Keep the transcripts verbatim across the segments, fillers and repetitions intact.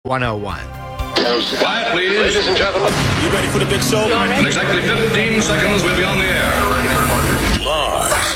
one oh one. Quiet, please. Ladies and gentlemen, you ready for the big show? In exactly fifteen seconds, we'll be on the air. Lars.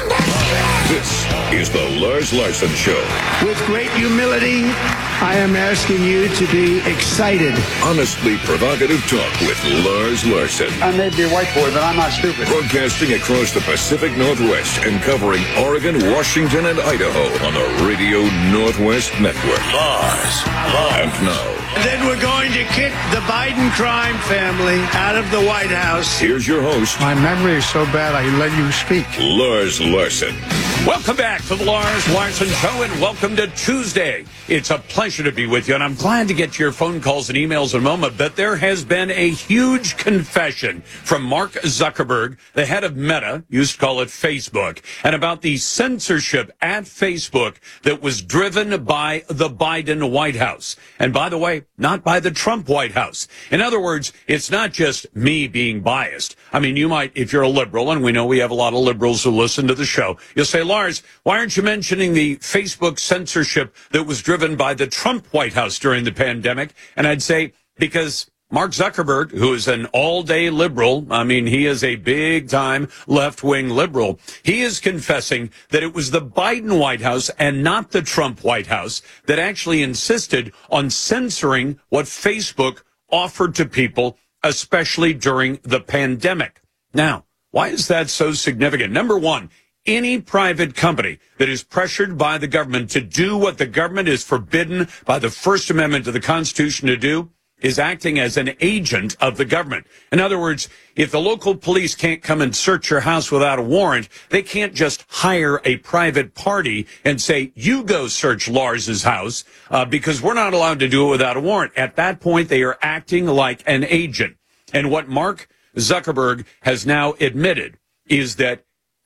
This is the Lars Larson Show. With great humility, I am asking you to be excited. Honestly provocative talk with Lars Larson. I may be a white boy, but I'm not stupid. Broadcasting across the Pacific Northwest and covering Oregon, Washington, and Idaho on the Radio Northwest Network. Lars. Lars. And now. And then we're going to kick the Biden crime family out of the White House. Here's your host. My memory is so bad I let you speak. Lars Larson. Welcome back to the Lars Larson Show, and welcome to Tuesday. It's a pleasure to be with you, and I'm glad to get to your phone calls and emails in a moment, but there has been a huge confession from Mark Zuckerberg, the head of Meta, used to call it Facebook, and about the censorship at Facebook that was driven by the Biden White House. And by the way, not by the Trump White House. In other words, it's not just me being biased. I mean, you might, if you're a liberal, and we know we have a lot of liberals who listen to the show, you'll say, Lars, why aren't you mentioning the Facebook censorship that was driven by the Trump White House during the pandemic? And I'd say, because Mark Zuckerberg, who is an all-day liberal, I mean, he is a big-time left-wing liberal, he is confessing that it was the Biden White House and not the Trump White House that actually insisted on censoring what Facebook offered to people, especially during the pandemic. Now, why is that so significant? Number one, any private company that is pressured by the government to do what the government is forbidden by the First Amendment to the Constitution to do is acting as an agent of the government. In other words, if the local police can't come and search your house without a warrant, they can't just hire a private party and say, you go search Lars's house, uh, because we're not allowed to do it without a warrant. At that point, they are acting like an agent. And what Mark Zuckerberg has now admitted is that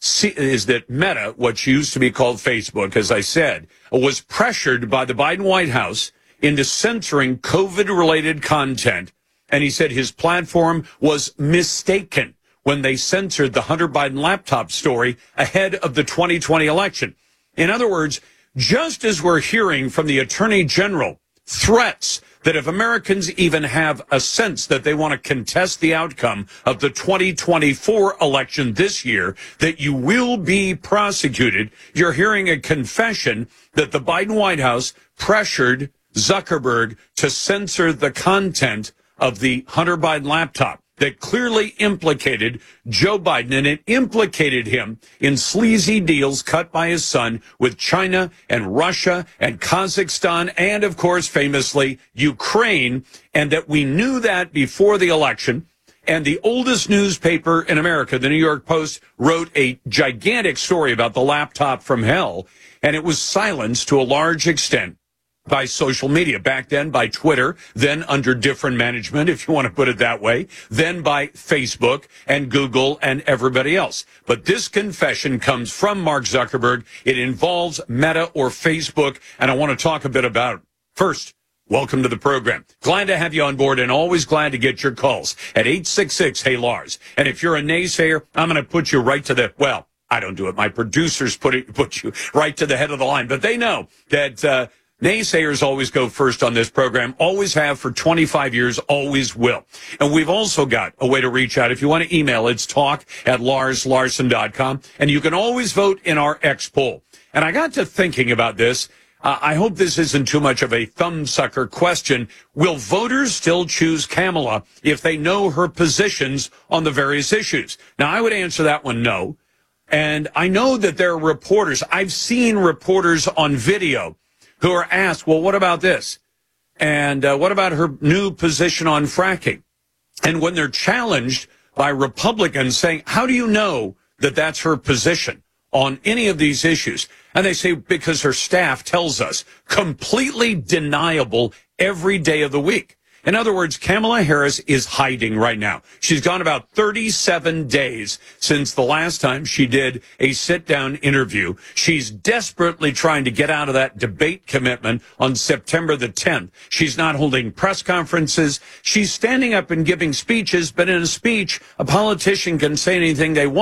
is that Meta, what used to be called Facebook, as I said, was pressured by the Biden White House into censoring COVID-related content. And he said his platform was mistaken when they censored the Hunter Biden laptop story ahead of the twenty twenty election. In other words, just as we're hearing from the Attorney General threats that if Americans even have a sense that they want to contest the outcome of the twenty twenty-four election this year, that you will be prosecuted, you're hearing a confession that the Biden White House pressured Zuckerberg to censor the content of the Hunter Biden laptop that clearly implicated Joe Biden, and it implicated him in sleazy deals cut by his son with China and Russia and Kazakhstan and, of course, famously, Ukraine, and that we knew that before the election. And the oldest newspaper in America, the New York Post, wrote a gigantic story about the laptop from hell, and it was silenced to a large extent by social media, back then by Twitter, then under different management, if you want to put it that way, then by Facebook and Google and everybody else. But this confession comes from Mark Zuckerberg. It involves Meta or Facebook, and I want to talk a bit about it. First, welcome to the program. Glad to have you on board, and always glad to get your calls at eight six six, hey Lars. And if you're a naysayer, I'm going to put you right to the, well, I don't do it. My producers put it, put you right to the head of the line, but they know that, uh, naysayers always go first on this program, always have for twenty-five years, always will. And we've also got a way to reach out. If you want to email, it's talk at lars larson dot com. And you can always vote in our X poll. And I got to thinking about this. Uh, I hope this isn't too much of a thumbsucker question. Will voters still choose Kamala if they know her positions on the various issues? Now, I would answer that one no. And I know that there are reporters. I've seen reporters on video who are asked, well, what about this? And uh, what about her new position on fracking? And when they're challenged by Republicans saying, how do you know that that's her position on any of these issues? And they say, because her staff tells us. Completely deniable every day of the week. In other words, Kamala Harris is hiding right now. She's gone about thirty-seven days since the last time she did a sit-down interview. She's desperately trying to get out of that debate commitment on September the tenth. She's not holding press conferences. She's standing up and giving speeches, but in a speech, a politician can say anything they want.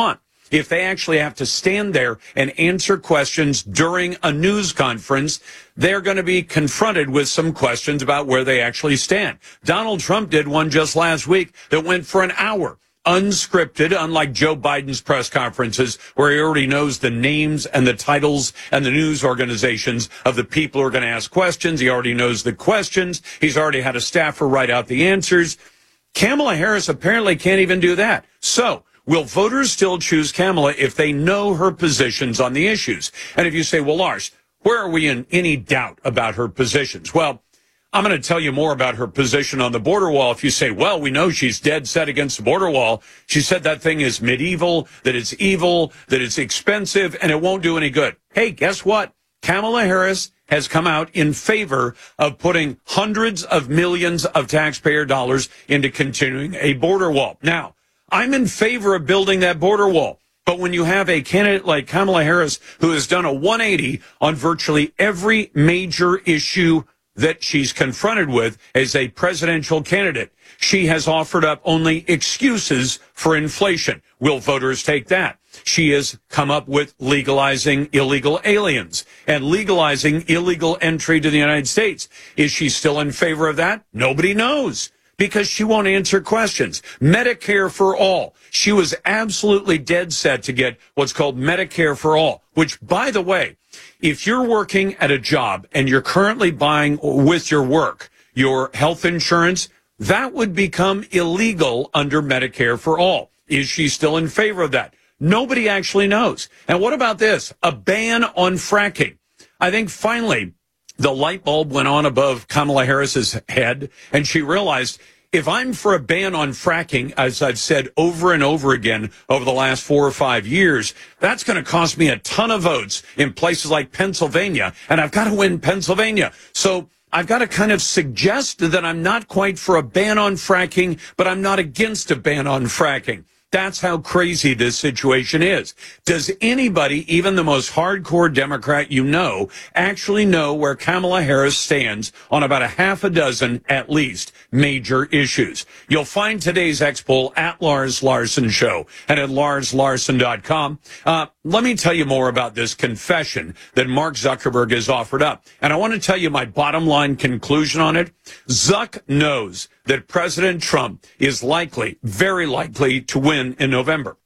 if they actually have to stand there and answer questions during a news conference, they're going to be confronted with some questions about where they actually stand. Donald Trump did one just last week that went for an hour. Unscripted, unlike Joe Biden's press conferences, where he already knows the names and the titles and the news organizations of the people who are going to ask questions. He already knows the questions. He's already had a staffer write out the answers. Kamala Harris apparently can't even do that. So, will voters still choose Kamala if they know her positions on the issues? And if you say, well, Lars, where are we in any doubt about her positions? Well, I'm going to tell you more about her position on the border wall. If you say, well, we know she's dead set against the border wall. She said that thing is medieval, that it's evil, that it's expensive, and it won't do any good. Hey, guess what? Kamala Harris has come out in favor of putting hundreds of millions of taxpayer dollars into continuing a border wall. Now, I'm in favor of building that border wall. But when you have a candidate like Kamala Harris who has done a one eighty on virtually every major issue that she's confronted with as a presidential candidate, she has offered up only excuses for inflation. Will voters take that? She has come up with legalizing illegal aliens and legalizing illegal entry to the United States. Is she still in favor of that? Nobody knows, because she won't answer questions. Medicare for all. She was absolutely dead set to get what's called Medicare for all, which, by the way, if you're working at a job and you're currently buying with your work your health insurance, that would become illegal under Medicare for all. Is she still in favor of that? Nobody actually knows. And what about this? A ban on fracking. I think finally the light bulb went on above Kamala Harris's head, and she realized, if I'm for a ban on fracking, as I've said over and over again over the last four or five years, that's going to cost me a ton of votes in places like Pennsylvania, and I've got to win Pennsylvania. So I've got to kind of suggest that I'm not quite for a ban on fracking, but I'm not against a ban on fracking. That's how crazy this situation is. Does anybody, even the most hardcore Democrat you know, actually know where Kamala Harris stands on about a half a dozen, at least, major issues? You'll find today's X poll at Lars Larson Show and at lars larson dot com. Uh, let me tell you more about this confession that Mark Zuckerberg has offered up. And I want to tell you my bottom line conclusion on it. Zuck knows that President Trump is likely, very likely, to win in November.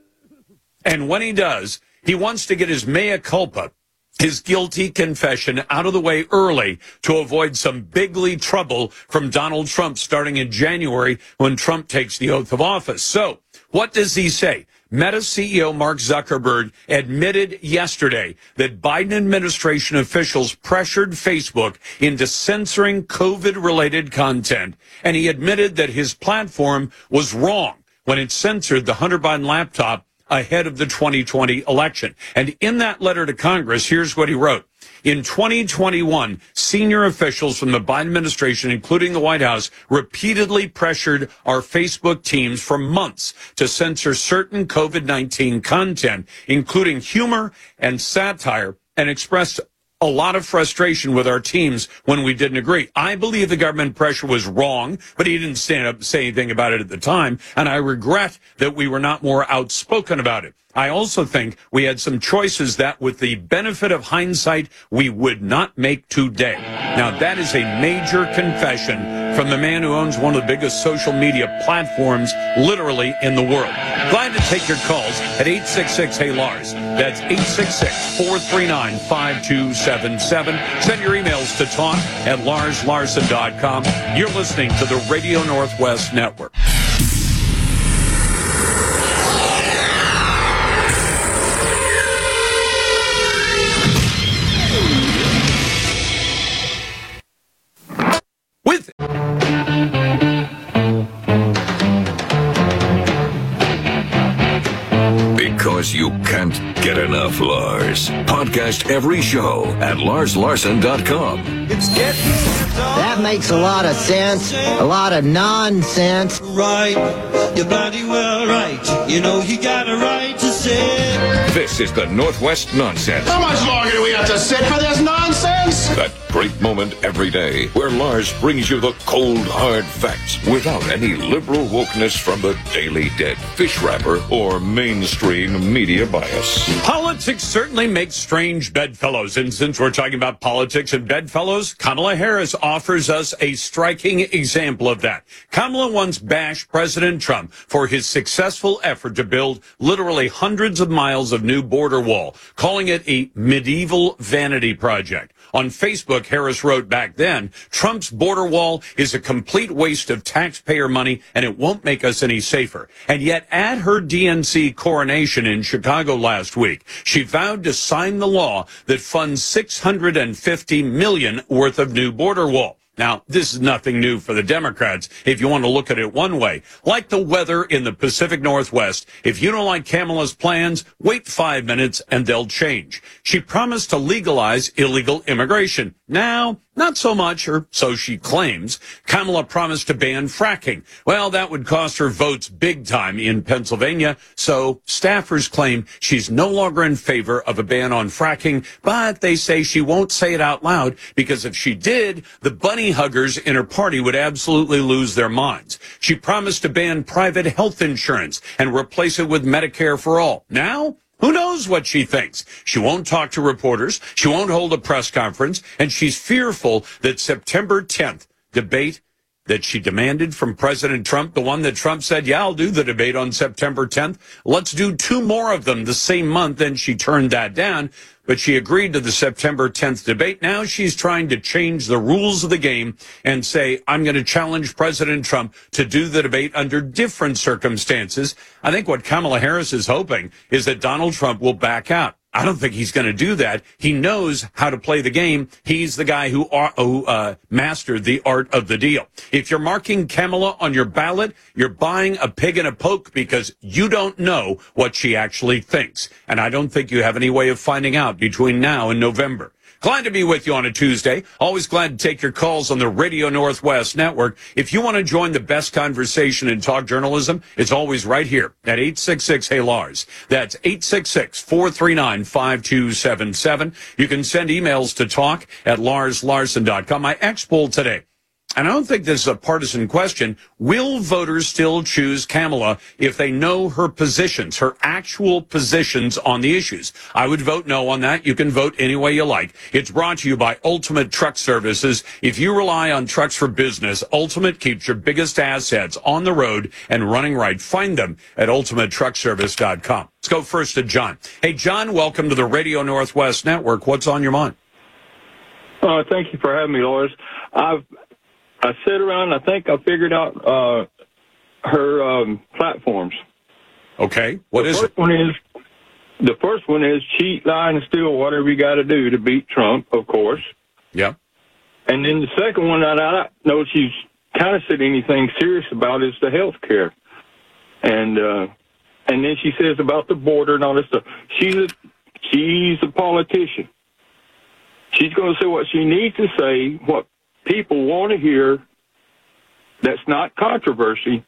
And when he does, he wants to get his mea culpa, his guilty confession, out of the way early to avoid some bigly trouble from Donald Trump starting in January when Trump takes the oath of office. So, what does he say? Meta C E O Mark Zuckerberg admitted yesterday that Biden administration officials pressured Facebook into censoring COVID-related content, and he admitted that his platform was wrong when it censored the Hunter Biden laptop ahead of the twenty twenty election. And in that letter to Congress, here's what he wrote. In twenty twenty-one, senior officials from the Biden administration, including the White House, repeatedly pressured our Facebook teams for months to censor certain COVID nineteen content, including humor and satire, and expressed a lot of frustration with our teams when we didn't agree. I believe the government pressure was wrong, but he didn't stand up and say anything about it at the time, and I regret that we were not more outspoken about it. I also think we had some choices that, with the benefit of hindsight, we would not make today. Now, that is a major confession from the man who owns one of the biggest social media platforms literally in the world. Glad to take your calls at eight six six, hey Lars. That's eight six six, four three nine, five two seven seven. Send your emails to talk at lars larson dot com. You're listening to the Radio Northwest Network. With Because you can't get enough Lars. Podcast every show at lars larson dot com. It's getting That makes a lot of sense. A lot of nonsense. right. You're bloody well right. You know you got a right to say. This is the Northwest Nonsense. How much longer do we have to sit for this nonsense? That great moment every day where Lars brings you the cold, hard facts without any liberal wokeness from the Daily Dead, fish wrapper, or mainstream media bias. Politics certainly makes strange bedfellows. And since we're talking about politics and bedfellows, Kamala Harris offers us a striking example of that. Kamala once bashed President Trump for his successful effort to build literally hundreds of miles of new border wall, calling it a medieval vanity project. On Facebook, Harris wrote back then, Trump's border wall is a complete waste of taxpayer money and it won't make us any safer. And yet at her D N C coronation in Chicago last week, she vowed to sign the law that funds six hundred fifty million dollars worth of new border wall. Now, this is nothing new for the Democrats, if you want to look at it one way. Like the weather in the Pacific Northwest, if you don't like Kamala's plans, wait five minutes and they'll change. She promised to legalize illegal immigration. Now, not so much, or so she claims. Kamala promised to ban fracking. Well, that would cost her votes big time in Pennsylvania, so staffers claim she's no longer in favor of a ban on fracking, but they say she won't say it out loud because if she did, the bunny huggers in her party would absolutely lose their minds. She promised to ban private health insurance and replace it with Medicare for all. Now, who knows what she thinks? She won't talk to reporters. She won't hold a press conference. And she's fearful that September tenth debate that she demanded from President Trump, the one that Trump said, yeah, I'll do the debate on September tenth. Let's do two more of them the same month. And she turned that down. But she agreed to the September tenth debate. Now she's trying to change the rules of the game and say, I'm going to challenge President Trump to do the debate under different circumstances. I think what Kamala Harris is hoping is that Donald Trump will back out. I don't think he's going to do that. He knows how to play the game. He's the guy who, uh, who uh, mastered the art of the deal. If you're marking Kamala on your ballot, you're buying a pig in a poke because you don't know what she actually thinks. And I don't think you have any way of finding out between now and November. Glad to be with you on a Tuesday. Always glad to take your calls on the Radio Northwest Network. If you want to join the best conversation in talk journalism, it's always right here at eight six six, hey Lars. That's eight six six, four three nine, five two seven seven. You can send emails to talk at lars larson dot com. My X poll today, and I don't think this is a partisan question, will voters still choose Kamala if they know her positions, her actual positions on the issues? I would vote no on that. You can vote any way you like. It's brought to you by Ultimate Truck Services. If you rely on trucks for business, Ultimate keeps your biggest assets on the road and running right. Find them at ultimate truck service dot com. Let's go first to John. Hey, John, welcome to the Radio Northwest Network. What's on your mind? Uh, thank you for having me, Lars. I've I sit around, I think I figured out uh, her um, platforms. Okay. What the is first it? One is, the first one is cheat, lie, and steal whatever you got to do to beat Trump, of course. Yeah. And then the second one that I know she's kind of said anything serious about is the health care. And, uh, and then she says about the border and all this stuff. She's a, she's a politician. She's going to say what she needs to say, what people want to hear, that's not controversy,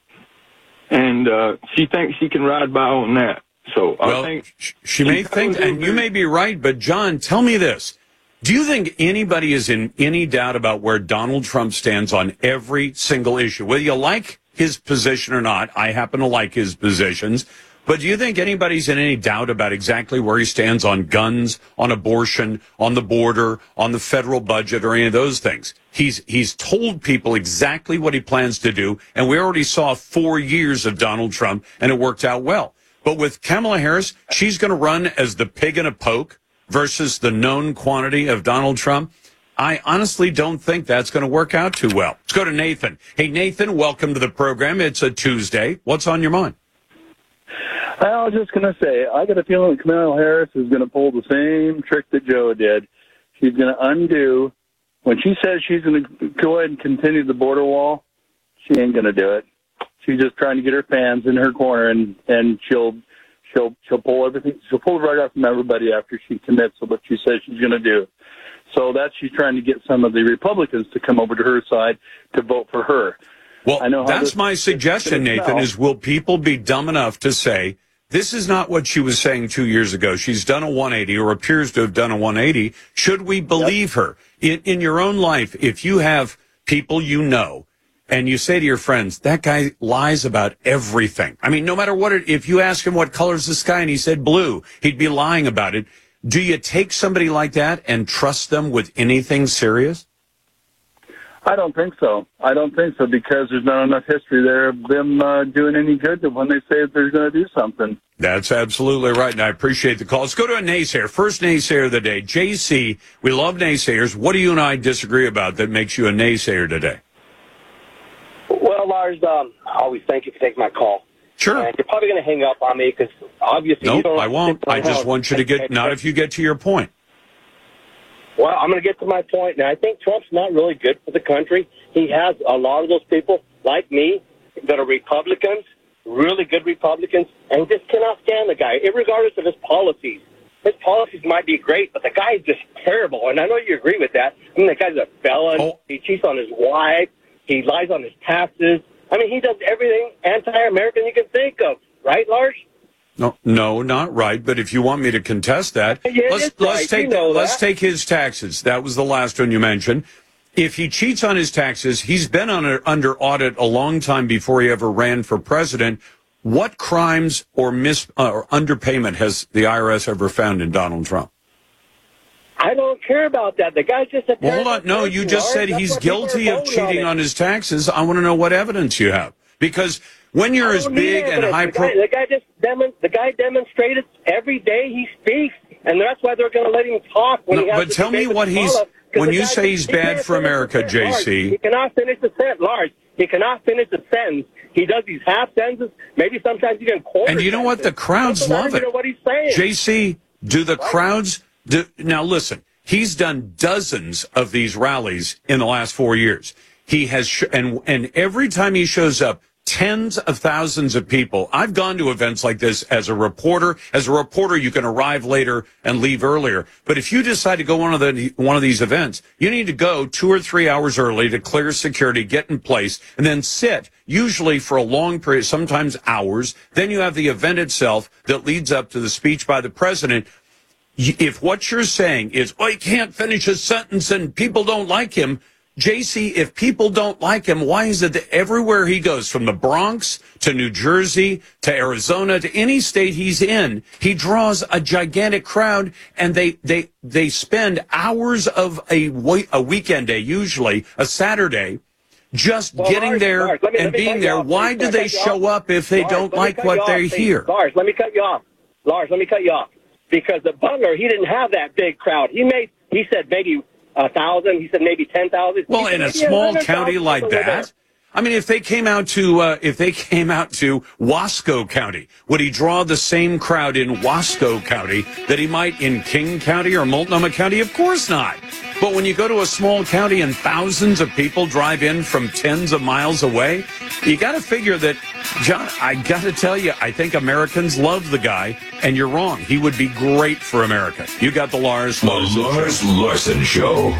and uh, she thinks she can ride by on that. So well, I think she may think, and you may be right, but John, tell me this. Do you think anybody is in any doubt about where Donald Trump stands on every single issue? Whether you like his position or not, I happen to like his positions. But do you think anybody's in any doubt about exactly where he stands on guns, on abortion, on the border, on the federal budget, or any of those things? He's he's told people exactly what he plans to do, and we already saw four years of Donald Trump, and it worked out well. But with Kamala Harris, she's going to run as the pig in a poke versus the known quantity of Donald Trump. I honestly don't think that's going to work out too well. Let's go to Nathan. Hey, Nathan, welcome to the program. It's a Tuesday. What's on your mind? I was just going to say, I got a feeling that Kamala Harris is going to pull the same trick that Joe did. She's going to undo. When she says she's going to go ahead and continue the border wall, she ain't going to do it. She's just trying to get her fans in her corner, and, and she'll she'll she'll pull everything. She'll pull right off from everybody after she commits to what she says she's going to do. So that's she's trying to get some of the Republicans to come over to her side to vote for her. Well, I know that's this, my suggestion, Nathan, is will people be dumb enough to say, this is not what she was saying two years ago. She's done a one eighty, or appears to have done a one eighty. Should we believe yep. her? In, in your own life, if you have people you know, and you say to your friends, that guy lies about everything. I mean, no matter what, it, if you ask him what color's the sky and he said blue, he'd be lying about it. Do you take somebody like that and trust them with anything serious? I don't think so. I don't think so because there's not enough history there of them uh, doing any good when they say that they're going to do something. That's absolutely right, and I appreciate the call. Let's go to a naysayer. First naysayer of the day. J C, we love naysayers. What do you and I disagree about that makes you a naysayer today? Well, Lars, um, I always thank you for taking my call. Sure. And you're probably going to hang up on me because obviously nope, you don't... I won't. I just want you to get... Not if you get to your point. Well, I'm going to get to my point. Now, I think Trump's not really good for the country. He has a lot of those people, like me, that are Republicans, really good Republicans, and just cannot stand the guy, regardless of his policies. His policies might be great, but the guy is just terrible. And I know you agree with that. I mean, the guy's a felon. Oh. He cheats on his wife. He lies on his taxes. I mean, he does everything anti-American you can think of. Right, Lars? No, no, not right. But if you want me to contest that, yeah, let's right. let's take you know let's that. take his taxes. That was the last one you mentioned. If he cheats on his taxes, he's been on a, under audit a long time before he ever ran for president. What crimes or mis uh, or underpayment has the I R S ever found in Donald Trump? I don't care about that. The guy's just a well, hold on. No, you just said he's guilty of cheating on his taxes. I want to know what evidence you have. Because when you're as big and high... The guy, the guy just demon, the guy demonstrated every day he speaks, and that's why they're going to let him talk. When no, he has but tell me what he's... When you say he's bad for America, J C... He cannot finish the sentence, Lars. He cannot finish the sentence. He does these half sentences. Maybe sometimes even quarter And you know what? The crowds love it. Know what he's saying. J C, do the crowds... Do, now, listen, he's done dozens of these rallies in the last four years. He has... Sh- and and every time he shows up, tens of thousands of people. I've gone to events like this as a reporter. As a reporter, you can arrive later and leave earlier. But if you decide to go one of the one of these events, you need to go two or three hours early to clear security, get in place, and then sit, usually for a long period, sometimes hours. Then you have the event itself that leads up to the speech by the president. If what you're saying is, oh, he can't finish a sentence and people don't like him, J C, if people don't like him, why is it that everywhere he goes, from the Bronx to New Jersey to Arizona to any state he's in, he draws a gigantic crowd, and they they they spend hours of a a weekend day, usually a Saturday, just well, getting Lars, there Lars, me, and being there. Why do they show up if they Lars, don't like what they hear? Lars, let me cut you off. Lars, let me cut you off. Because the Butler, he didn't have that big crowd. He made, he said maybe a thousand. He said maybe ten thousand. Well, in a small county like that, I mean, if they came out to uh, if they came out to Wasco County, would he draw the same crowd in Wasco County that he might in King County or Multnomah County? Of course not. But when you go to a small county and thousands of people drive in from tens of miles away, you got to figure that, John, I got to tell you, I think Americans love the guy, and you're wrong. He would be great for America. You got the Lars Larson The Lars Show. Larson Show.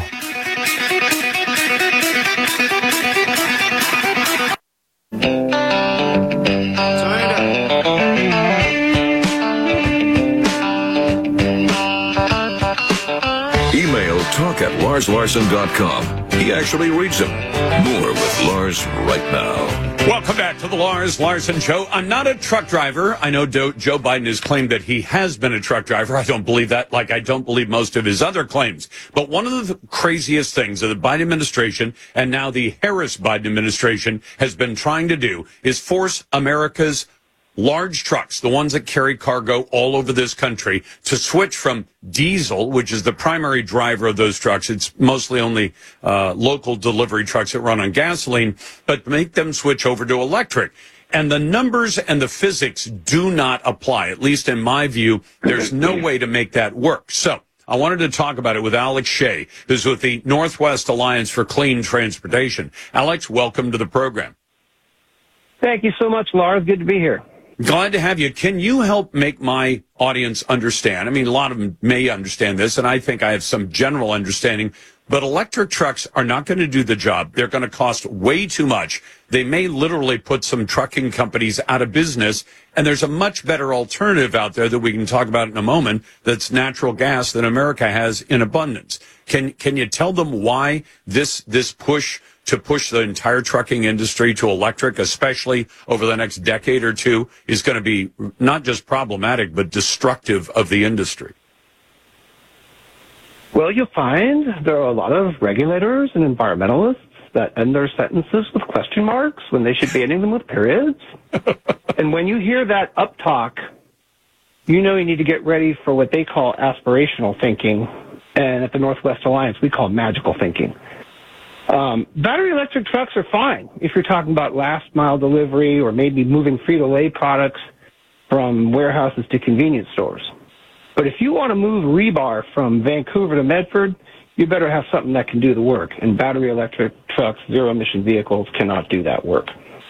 Email talk at lars larson dot com. He actually reads them. More with Lars right now. Welcome back to the Lars Larson Show. I'm not a truck driver. I know Joe Biden has claimed that he has been a truck driver. I don't believe that, like I don't believe most of his other claims. But one of the craziest things that the Biden administration and now the Harris Biden administration has been trying to do is force America's large trucks, the ones that carry cargo all over this country, to switch from diesel, which is the primary driver of those trucks. It's mostly only uh, local delivery trucks that run on gasoline, but make them switch over to electric. And the numbers and the physics do not apply. At least in my view, there's no way to make that work. So I wanted to talk about it with Alex Shea, who's with the Northwest Alliance for Clean Transportation. Alex, welcome to the program. Thank you so much, Lars. Good to be here. Glad to have you. Can you help make my audience understand? I mean, a lot of them may understand this, and I think I have some general understanding. But electric trucks are not going to do the job. They're going to cost way too much. They may literally put some trucking companies out of business. And there's a much better alternative out there that we can talk about in a moment that's natural gas that America has in abundance. Can can you tell them why this this push to push the entire trucking industry to electric, especially over the next decade or two, is going to be not just problematic, but destructive of the industry? Well, you'll find there are a lot of regulators and environmentalists that end their sentences with question marks when they should be ending them with periods. And when you hear that uptalk, you know you need to get ready for what they call aspirational thinking. And at the Northwest Alliance, we call magical thinking. Um, battery electric trucks are fine if you're talking about last mile delivery or maybe moving Frito-Lay products from warehouses to convenience stores. But if you want to move rebar from Vancouver to Medford, you better have something that can do the work. And battery electric trucks, zero-emission vehicles cannot do that work.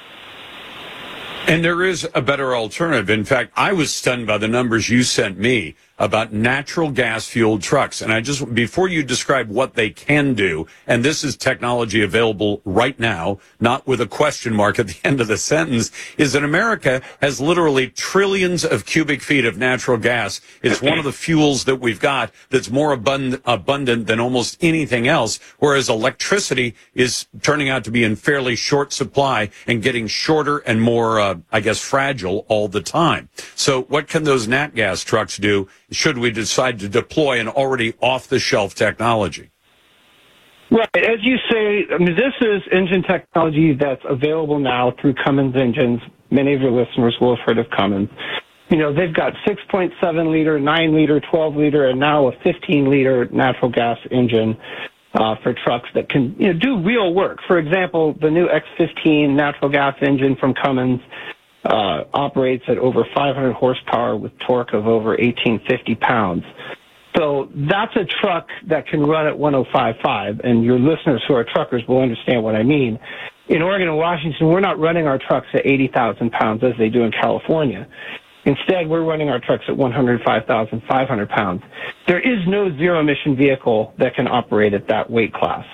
And there is a better alternative. In fact, I was stunned by the numbers you sent me about natural gas fueled trucks. And I just, before you describe what they can do, and this is technology available right now, not with a question mark at the end of the sentence, is that America has literally trillions of cubic feet of natural gas. It's one of the fuels that we've got that's more abundant, abundant than almost anything else, whereas electricity is turning out to be in fairly short supply and getting shorter and more, uh, I guess, fragile all the time. So what can those nat gas trucks do should we decide to deploy an already off-the-shelf technology? Right. As you say, I mean, this is engine technology that's available now through Cummins engines. Many of your listeners will have heard of Cummins. You know, they've got six point seven liter, nine liter, twelve liter, and now a fifteen liter natural gas engine uh, for trucks that can, you know, do real work. For example, the new X fifteen natural gas engine from Cummins Uh, operates at over five hundred horsepower with torque of over eighteen fifty pounds. So that's a truck that can run at one oh five point five, and your listeners who are truckers will understand what I mean. In Oregon and Washington, we're not running our trucks at eighty thousand pounds as they do in California. Instead, we're running our trucks at one hundred five thousand five hundred pounds. There is no zero-emission vehicle that can operate at that weight class.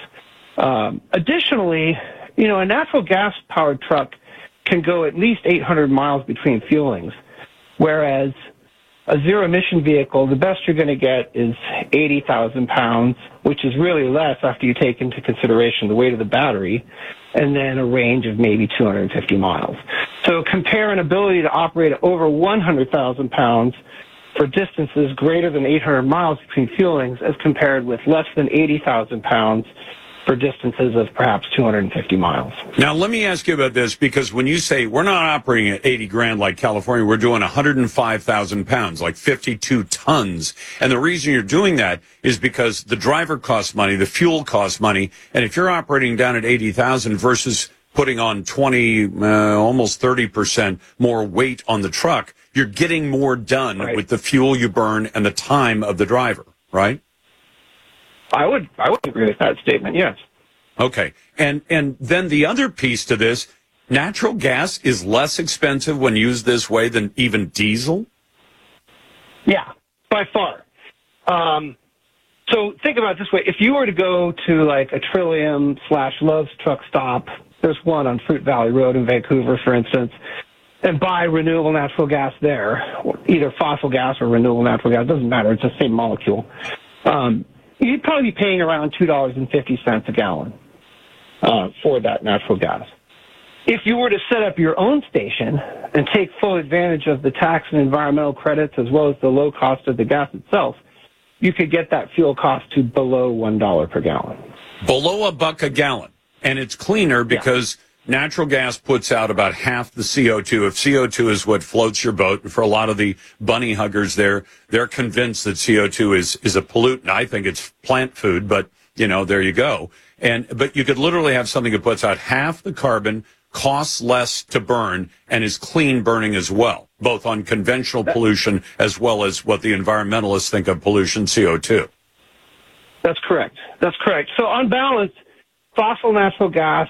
Um, additionally, you know, a natural gas-powered truck can go at least eight hundred miles between fuelings, whereas a zero-emission vehicle, the best you're going to get is eighty thousand pounds, which is really less after you take into consideration the weight of the battery, and then a range of maybe two hundred fifty miles. So compare an ability to operate at over one hundred thousand pounds for distances greater than eight hundred miles between fuelings as compared with less than eighty thousand pounds for distances of perhaps two hundred fifty miles. Now, let me ask you about this, because when you say we're not operating at eighty grand like California, we're doing one hundred five thousand pounds, like fifty-two tons. And the reason you're doing that is because the driver costs money, the fuel costs money. And if you're operating down at eighty thousand versus putting on twenty, uh, almost thirty percent more weight on the truck, you're getting more done right with the fuel you burn and the time of the driver, right? I would I would agree with that statement, yes. Okay. And and then the other piece to this, natural gas is less expensive when used this way than even diesel? Yeah, by far. Um, so think about it this way. If you were to go to like a Trillium slash Love's truck stop, there's one on Fruit Valley Road in Vancouver, for instance, and buy renewable natural gas there, either fossil gas or renewable natural gas, doesn't matter, it's the same molecule. Um, You'd probably be paying around two dollars and fifty cents a gallon uh, for that natural gas. If you were to set up your own station and take full advantage of the tax and environmental credits as well as the low cost of the gas itself, you could get that fuel cost to below one dollar per gallon. Below a buck a gallon. And it's cleaner because yeah. Natural gas puts out about half the C O two. If C O two is what floats your boat, and for a lot of the bunny huggers there, they're convinced that C O two is, is a pollutant. I think it's plant food, but, you know, there you go. And, but you could literally have something that puts out half the carbon, costs less to burn, and is clean burning as well, both on conventional pollution as well as what the environmentalists think of pollution, C O two. That's correct. That's correct. So on balance, fossil natural gas,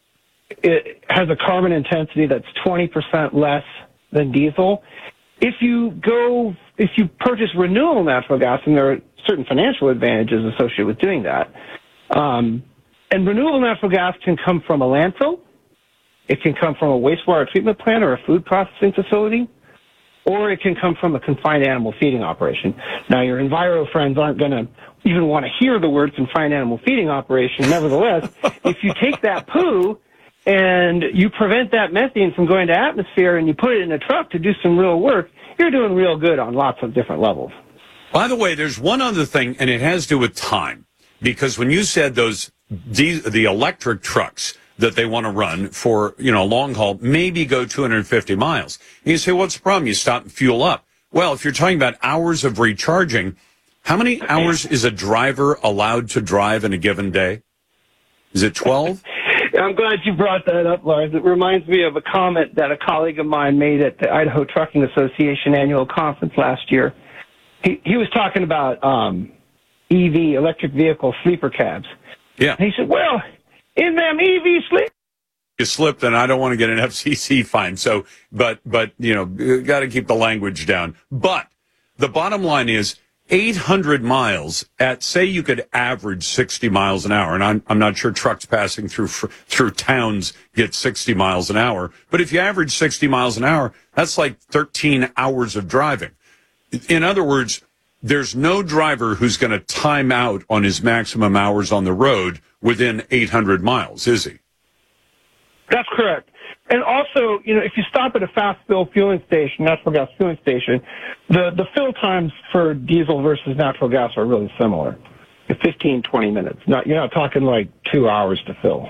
it has a carbon intensity that's twenty percent less than diesel. If you go, if you purchase renewable natural gas, and there are certain financial advantages associated with doing that, Um, and renewable natural gas can come from a landfill. It can come from a wastewater treatment plant or a food processing facility, or it can come from a confined animal feeding operation. Now, your enviro friends aren't going to even want to hear the word confined animal feeding operation. Nevertheless, if you take that poo and you prevent that methane from going to atmosphere and you put it in a truck to do some real work, you're doing real good on lots of different levels. By the way, there's one other thing, and it has to do with time. Because when you said those, the electric trucks that they want to run for, you know, long haul, maybe go two hundred fifty miles. And you say, what's the problem? You stop and fuel up. Well, if you're talking about hours of recharging, how many hours is a driver allowed to drive in a given day? Is it twelve? I'm glad you brought that up, Lars. It reminds me of a comment that a colleague of mine made at the Idaho Trucking Association annual conference last year. He, he was talking about um, E V, electric vehicle sleeper cabs. Yeah. And he said, well, in them E V sleep. You slipped, and I don't want to get an F C C fine. So, but, but, you know, got to keep the language down. But the bottom line is eight hundred miles at, say you could average sixty miles an hour. And I'm, I'm not sure trucks passing through, through towns get sixty miles an hour. But if you average sixty miles an hour, that's like thirteen hours of driving. In other words, there's no driver who's going to time out on his maximum hours on the road within eight hundred miles, is he? That's correct. And also, you know, if you stop at a fast fill fueling station, natural gas fueling station, the, the fill times for diesel versus natural gas are really similar. fifteen, twenty minutes. Not, you're not talking like two hours to fill.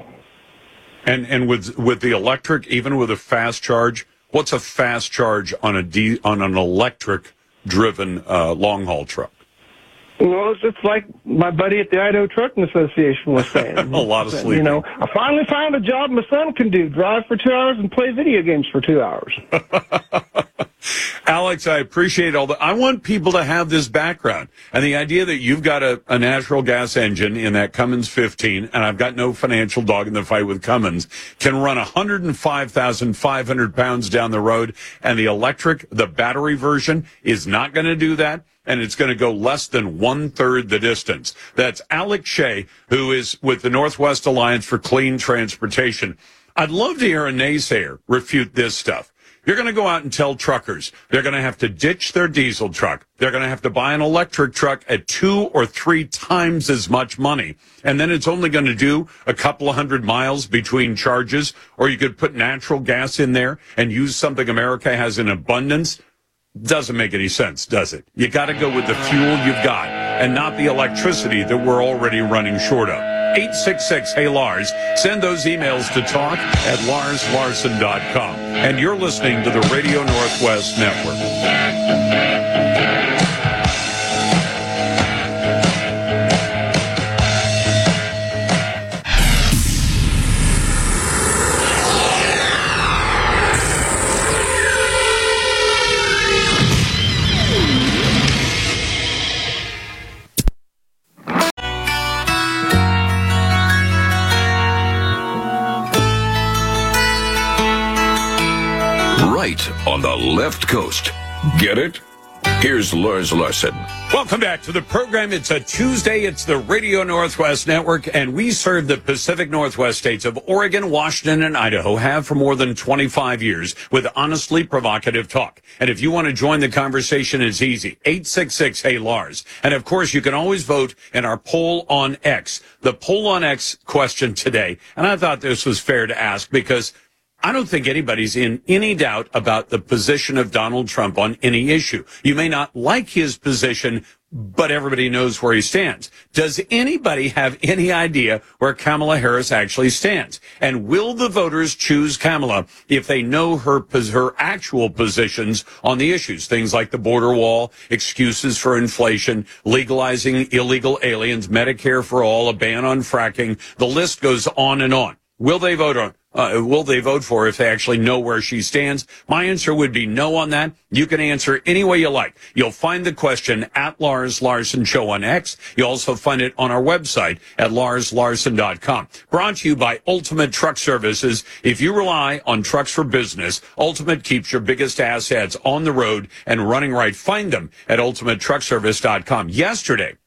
And and with with the electric, even with a fast charge, what's a fast charge on a D, on an electric driven uh, long haul truck? Well, it's just like my buddy at the Idaho Trucking Association was saying. A lot of sleeping. You know, I finally found a job my son can do, drive for two hours and play video games for two hours. Alex, I appreciate all the, I want people to have this background. And the idea that you've got a, a natural gas engine in that Cummins fifteen, and I've got no financial dog in the fight with Cummins, can run one hundred five thousand five hundred pounds down the road, and the electric, the battery version, is not going to do that. And it's going to go less than one-third the distance. That's Alex Shea, who is with the Northwest Alliance for Clean Transportation. I'd love to hear a naysayer refute this stuff. You're going to go out and tell truckers they're going to have to ditch their diesel truck. They're going to have to buy an electric truck at two or three times as much money. And then it's only going to do a couple of hundred miles between charges. Or you could put natural gas in there and use something America has in abundance. Doesn't make any sense, does it? You got to go with the fuel you've got and not the electricity that we're already running short of. eight six six, hey Lars. Send those emails to talk at lars larson dot com. And you're listening to the Radio Northwest Network. On the left coast. Get it? Here's Lars Larson. Welcome back to the program. It's a Tuesday. It's the Radio Northwest Network, and we serve the Pacific Northwest states of Oregon, Washington, and Idaho, have for more than twenty-five years with honestly provocative talk. And if you want to join the conversation, it's easy. eight six six, hey Lars. And of course, you can always vote in our poll on X. The poll on X question today, and I thought this was fair to ask because I don't think anybody's in any doubt about the position of Donald Trump on any issue. You may not like his position, but everybody knows where he stands. Does anybody have any idea where Kamala Harris actually stands? And will the voters choose Kamala if they know her her actual positions on the issues? Things like the border wall, excuses for inflation, legalizing illegal aliens, Medicare for all, a ban on fracking. The list goes on and on. Will they vote on? Uh, will they vote for her if they actually know where she stands? My answer would be no on that. You can answer any way you like. You'll find the question at Lars Larson Show on X. You'll also find it on our website at lars larson dot com. Brought to you by Ultimate Truck Services. If you rely on trucks for business, Ultimate keeps your biggest assets on the road and running right. Find them at ultimate truck service dot com. Yesterday,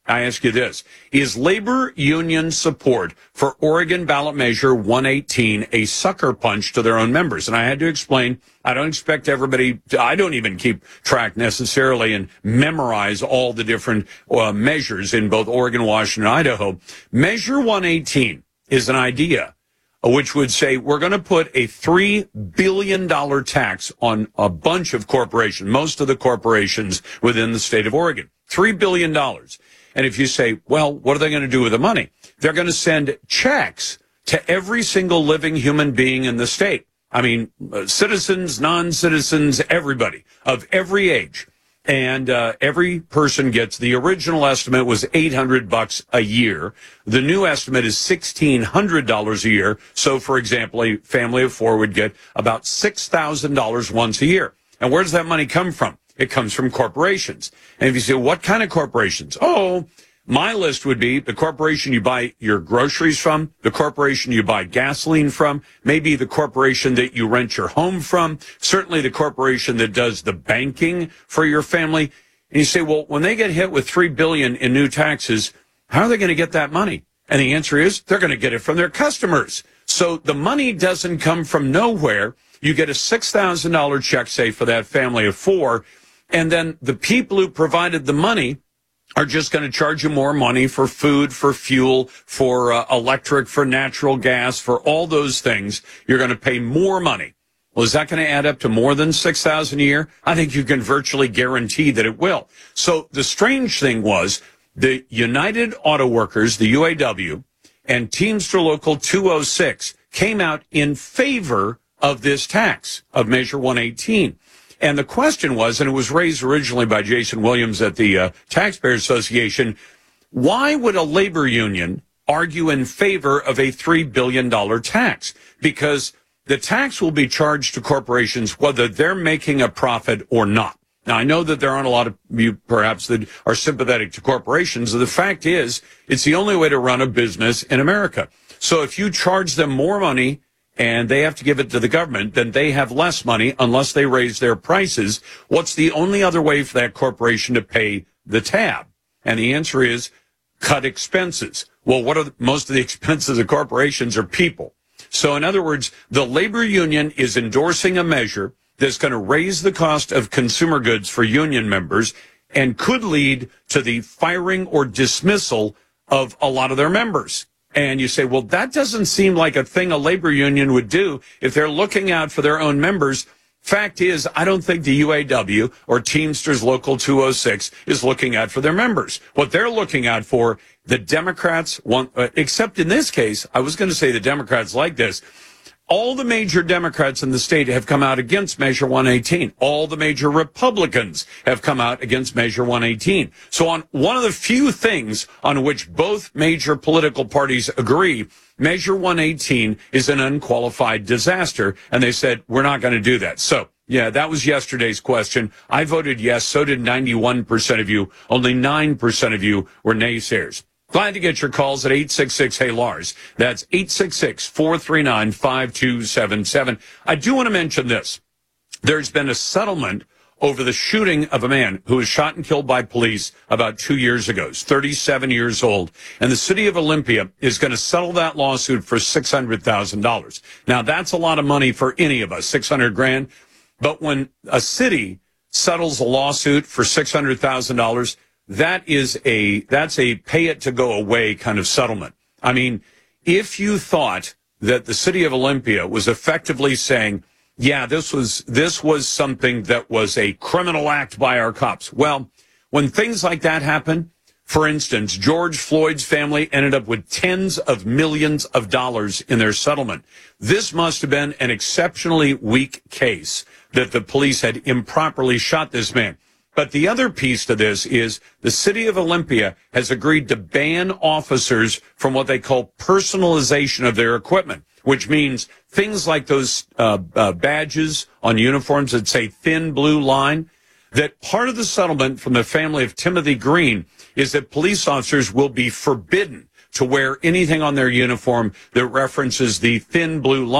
I ask you this. Is labor union support for Oregon ballot measure one eighteen a sucker punch to their own members? And I had to explain, I don't expect everybody, to, I don't even keep track necessarily and memorize all the different uh, measures in both Oregon, Washington, and Idaho. Measure one eighteen is an idea which would say we're going to put a three billion dollars tax on a bunch of corporations, most of the corporations within the state of Oregon. three billion dollars. And if you say, well, what are they going to do with the money? They're going to send checks to every single living human being in the state. I mean, uh, citizens, non-citizens, everybody of every age. And uh, every person gets, the original estimate was eight hundred bucks a year. The new estimate is sixteen hundred dollars a year. So, for example, a family of four would get about six thousand dollars once a year. And where does that money come from? It comes from corporations. And if you say, what kind of corporations? Oh, my list would be the corporation you buy your groceries from, the corporation you buy gasoline from, maybe the corporation that you rent your home from, certainly the corporation that does the banking for your family. And you say, well, when they get hit with three billion dollars in new taxes, how are they going to get that money? And the answer is they're going to get it from their customers. So the money doesn't come from nowhere. You get a six thousand dollars check, say, for that family of four. And then the people who provided the money are just going to charge you more money for food, for fuel, for uh, electric, for natural gas, for all those things. You're going to pay more money. Well, is that going to add up to more than six thousand dollars a year? I think you can virtually guarantee that it will. So the strange thing was the United Auto Workers, the U A W, and Teamster Local two oh six came out in favor of this tax, of Measure one eighteen. And the question was, and it was raised originally by Jason Williams at the uh, Taxpayers Association, why would a labor union argue in favor of a three billion dollars tax? Because the tax will be charged to corporations whether they're making a profit or not. Now, I know that there aren't a lot of you, perhaps, that are sympathetic to corporations. The fact is, it's the only way to run a business in America. So if you charge them more money and they have to give it to the government, then they have less money unless they raise their prices. What's the only other way for that corporation to pay the tab? And the answer is cut expenses. Well, what are the, most of the expenses of corporations are people. So in other words, the labor union is endorsing a measure that's going to raise the cost of consumer goods for union members and could lead to the firing or dismissal of a lot of their members. And you say, well, that doesn't seem like a thing a labor union would do if they're looking out for their own members. Fact is, I don't think the U A W or Teamsters Local two oh six is looking out for their members. What they're looking out for, the Democrats want, uh, except in this case, I was going to say the Democrats like this. All the major Democrats in the state have come out against Measure one eighteen. All the major Republicans have come out against Measure one eighteen. So on one of the few things on which both major political parties agree, Measure one eighteen is an unqualified disaster. And they said, we're not going to do that. So, yeah, that was yesterday's question. I voted yes. So did ninety-one percent of you. Only nine percent of you were naysayers. Glad to get your calls at eight six six, hey Lars. That's eight six six, four three nine, five two seven seven. I do want to mention this. There's been a settlement over the shooting of a man who was shot and killed by police about two years ago. He's thirty-seven years old. And the city of Olympia is going to settle that lawsuit for six hundred thousand dollars. Now, that's a lot of money for any of us, six hundred grand. But when a city settles a lawsuit for six hundred thousand dollars, that is a, that's a pay it to go away kind of settlement. I mean, if you thought that the city of Olympia was effectively saying, yeah, this was, this was something that was a criminal act by our cops. Well, when things like that happen, for instance, George Floyd's family ended up with tens of millions of dollars in their settlement. This must have been an exceptionally weak case that the police had improperly shot this man. But the other piece to this is the city of Olympia has agreed to ban officers from what they call personalization of their equipment, which means things like those uh, uh, badges on uniforms that say thin blue line. That part of the settlement from the family of Timothy Green is that police officers will be forbidden to wear anything on their uniform that references the thin blue line.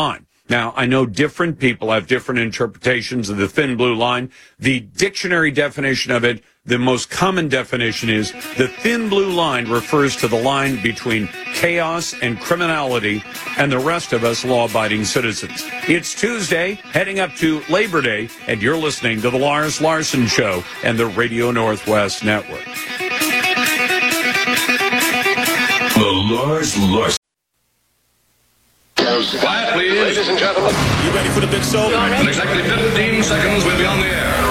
Now, I know different people have different interpretations of the thin blue line. The dictionary definition of it, the most common definition is the thin blue line refers to the line between chaos and criminality and the rest of us law-abiding citizens. It's Tuesday, heading up to Labor Day, and you're listening to the Lars Larson Show and the Radio Northwest Network. The Lars Larson. Quiet, please. Ladies and gentlemen. You ready for the big show? In exactly fifteen seconds, we'll be on the air.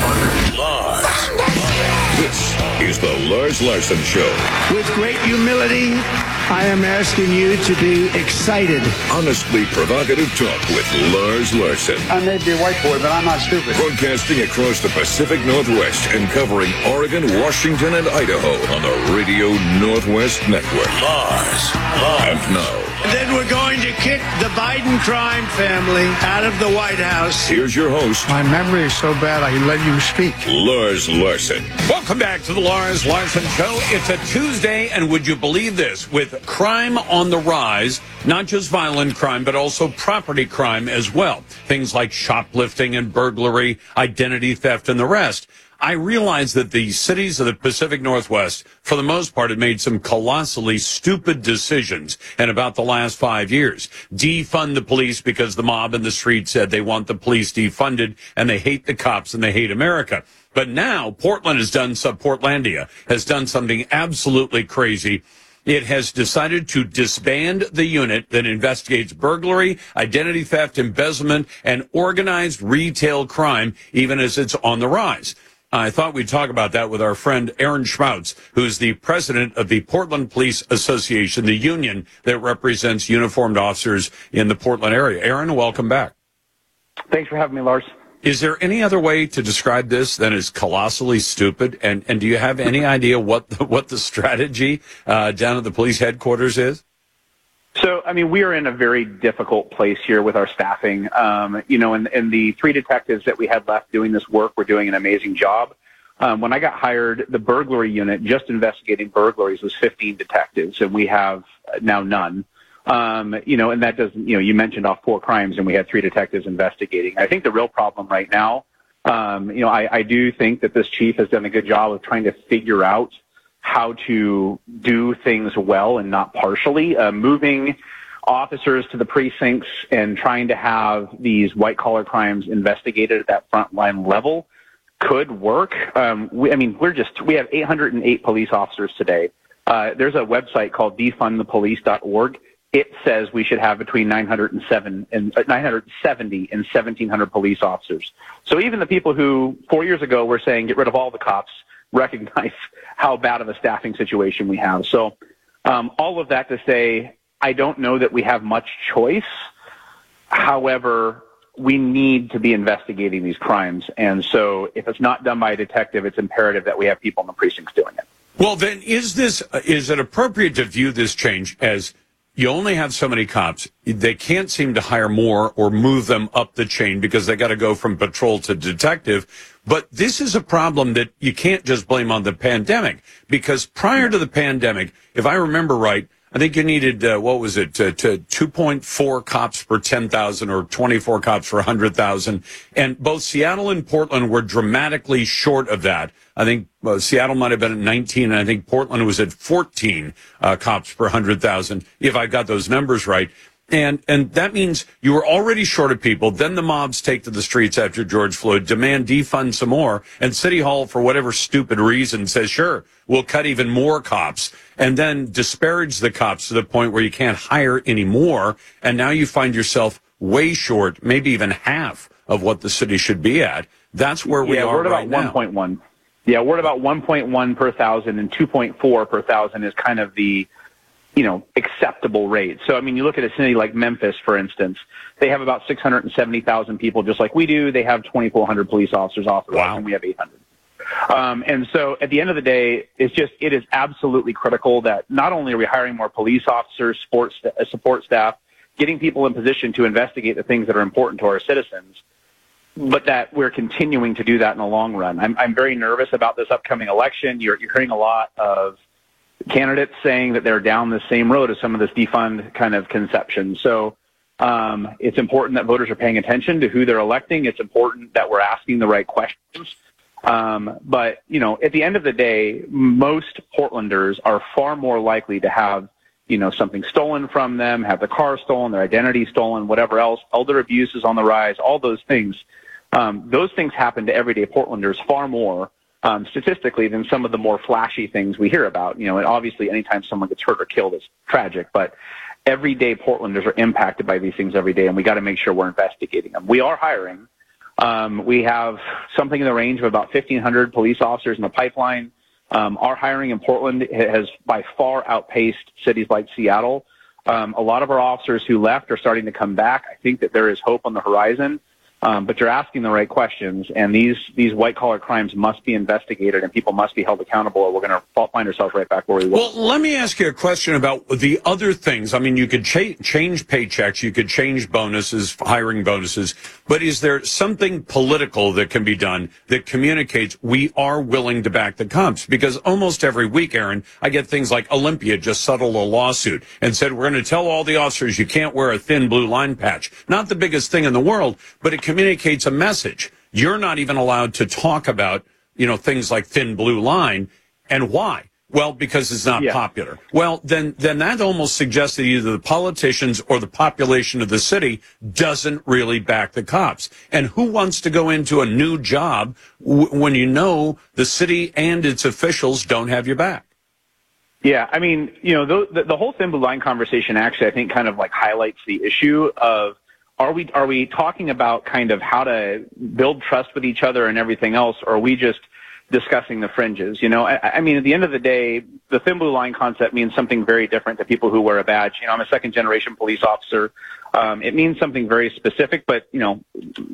Lars. This is the Lars Larson Show. With great humility, I am asking you to be excited. Honestly provocative talk with Lars Larson. I may be a white boy, but I'm not stupid. Broadcasting across the Pacific Northwest and covering Oregon, Washington, and Idaho on the Radio Northwest Network. Lars. Lars. And now, And then we're going to kick the Biden crime family out of the White House. here's your host, My memory is so bad I let you speak. Lars Larson. Welcome back to the Lars Larson Show. It's a Tuesday, and would you believe this? With crime on the rise, not just violent crime, but also property crime as well. Things like shoplifting and burglary, identity theft, and the rest. I realize that the cities of the Pacific Northwest, for the most part, have made some colossally stupid decisions in about the last five years. Defund the police because the mob in the street said they want the police defunded and they hate the cops and they hate America. But now Portland has done some, Portlandia has done something absolutely crazy. It has decided to disband the unit that investigates burglary, identity theft, embezzlement, and organized retail crime, even as it's on the rise. I thought we'd talk about that with our friend Aaron Schmautz, who's the president of the Portland Police Association, the union that represents uniformed officers in the Portland area. Aaron, welcome back. Thanks for having me, Lars. Is there any other way to describe this than as colossally stupid? And and do you have any idea what the, what the strategy uh, down at the police headquarters is? So, I mean, we are in a very difficult place here with our staffing. Um, you know, and, and the three detectives that we had left doing this work were doing an amazing job. Um, when I got hired, the burglary unit, just investigating burglaries, was fifteen detectives, and we have now none. Um, you know, and that doesn't, you know, you mentioned off four crimes, and we had three detectives investigating. I think the real problem right now, um, you know, I, I do think that this chief has done a good job of trying to figure out how to do things well and not partially. Uh, moving officers to the precincts and trying to have these white-collar crimes investigated at that frontline level could work. Um, we, I mean, we're just, we have eight hundred eight police officers today. Uh, there's a website called defund the police dot org. It says we should have between nine hundred seven and uh, nine hundred seventy and seventeen hundred police officers. So even the people who four years ago were saying get rid of all the cops recognize how bad of a staffing situation we have. So um, all of that to say, I don't know that we have much choice. However, we need to be investigating these crimes. And so if it's not done by a detective, it's imperative that we have people in the precincts doing it. Well, then is this, is it appropriate to view this change as you only have so many cops? They can't seem to hire more or move them up the chain because they got to go from patrol to detective. But this is a problem that you can't just blame on the pandemic, because prior to the pandemic, if I remember right, I think you needed, uh, what was it, to, to two point four cops per ten thousand or twenty-four cops per one hundred thousand. And both Seattle and Portland were dramatically short of that. I think uh, Seattle might have been at nineteen, and I think Portland was at fourteen uh, cops per one hundred thousand, if I got those numbers right. And and that means you were already short of people. Then the mobs take to the streets after George Floyd, demand defund some more, and City Hall, for whatever stupid reason, says, sure, we'll cut even more cops, and then disparage the cops to the point where you can't hire any more. And now you find yourself way short, maybe even half of what the city should be at. That's where we yeah, are we're at right about now. one point one. Yeah, we're at about one point one per thousand, and two point four per thousand is kind of the, you know, acceptable rate. So, I mean, you look at a city like Memphis, for instance, they have about six hundred seventy thousand people, just like we do. They have twenty-four hundred police officers authorized, wow. and we have eight hundred. Um, and so at the end of the day, it's just, it is absolutely critical that not only are we hiring more police officers, sports, support staff, getting people in position to investigate the things that are important to our citizens, but that we're continuing to do that in the long run. I'm, I'm very nervous about this upcoming election. You're, you're hearing a lot of candidates saying that they're down the same road as some of this defund kind of conception. So Um, it's important that voters are paying attention to who they're electing. It's important that we're asking the right questions. Um, but, you know, at the end of the day, most Portlanders are far more likely to have, you know, something stolen from them, have the car stolen, their identity stolen, whatever else. Elder abuse is on the rise, all those things. Um, those things happen to everyday Portlanders far more um, statistically than some of the more flashy things we hear about. You know, and obviously anytime someone gets hurt or killed is tragic, but everyday Portlanders are impacted by these things every day, and we got to make sure we're investigating them. We are hiring. Um, we have something in the range of about fifteen hundred police officers in the pipeline. Um, our hiring in Portland has by far outpaced cities like Seattle. Um, a lot of our officers who left are starting to come back. I think that there is hope on the horizon. Um, but you're asking the right questions, and these, these white-collar crimes must be investigated, and people must be held accountable, or we're going to find ourselves right back where we were. Well, let me ask you a question about the other things. I mean, you could cha- change paychecks, you could change bonuses, hiring bonuses, but is there something political that can be done that communicates we are willing to back the cops? Because almost every week, Aaron, I get things like Olympia just settled a lawsuit and said, we're going to tell all the officers you can't wear a thin blue line patch. Not the biggest thing in the world, but it can communicates a message. You're not even allowed to talk about, you know, things like thin blue line. And why? Well, because it's not yeah. popular. Well, then, then that almost suggests that either the politicians or the population of the city doesn't really back the cops. And who wants to go into a new job w- when you know the city and its officials don't have your back? Yeah, I mean, you know, the, the, the whole thin blue line conversation actually, I think, kind of like highlights the issue of Are we are we talking about kind of how to build trust with each other and everything else, or are we just discussing the fringes? You know, I, I mean, at the end of the day, the thin blue line concept means something very different to people who wear a badge. You know, I'm a second generation police officer. Um, it means something very specific, but, you know,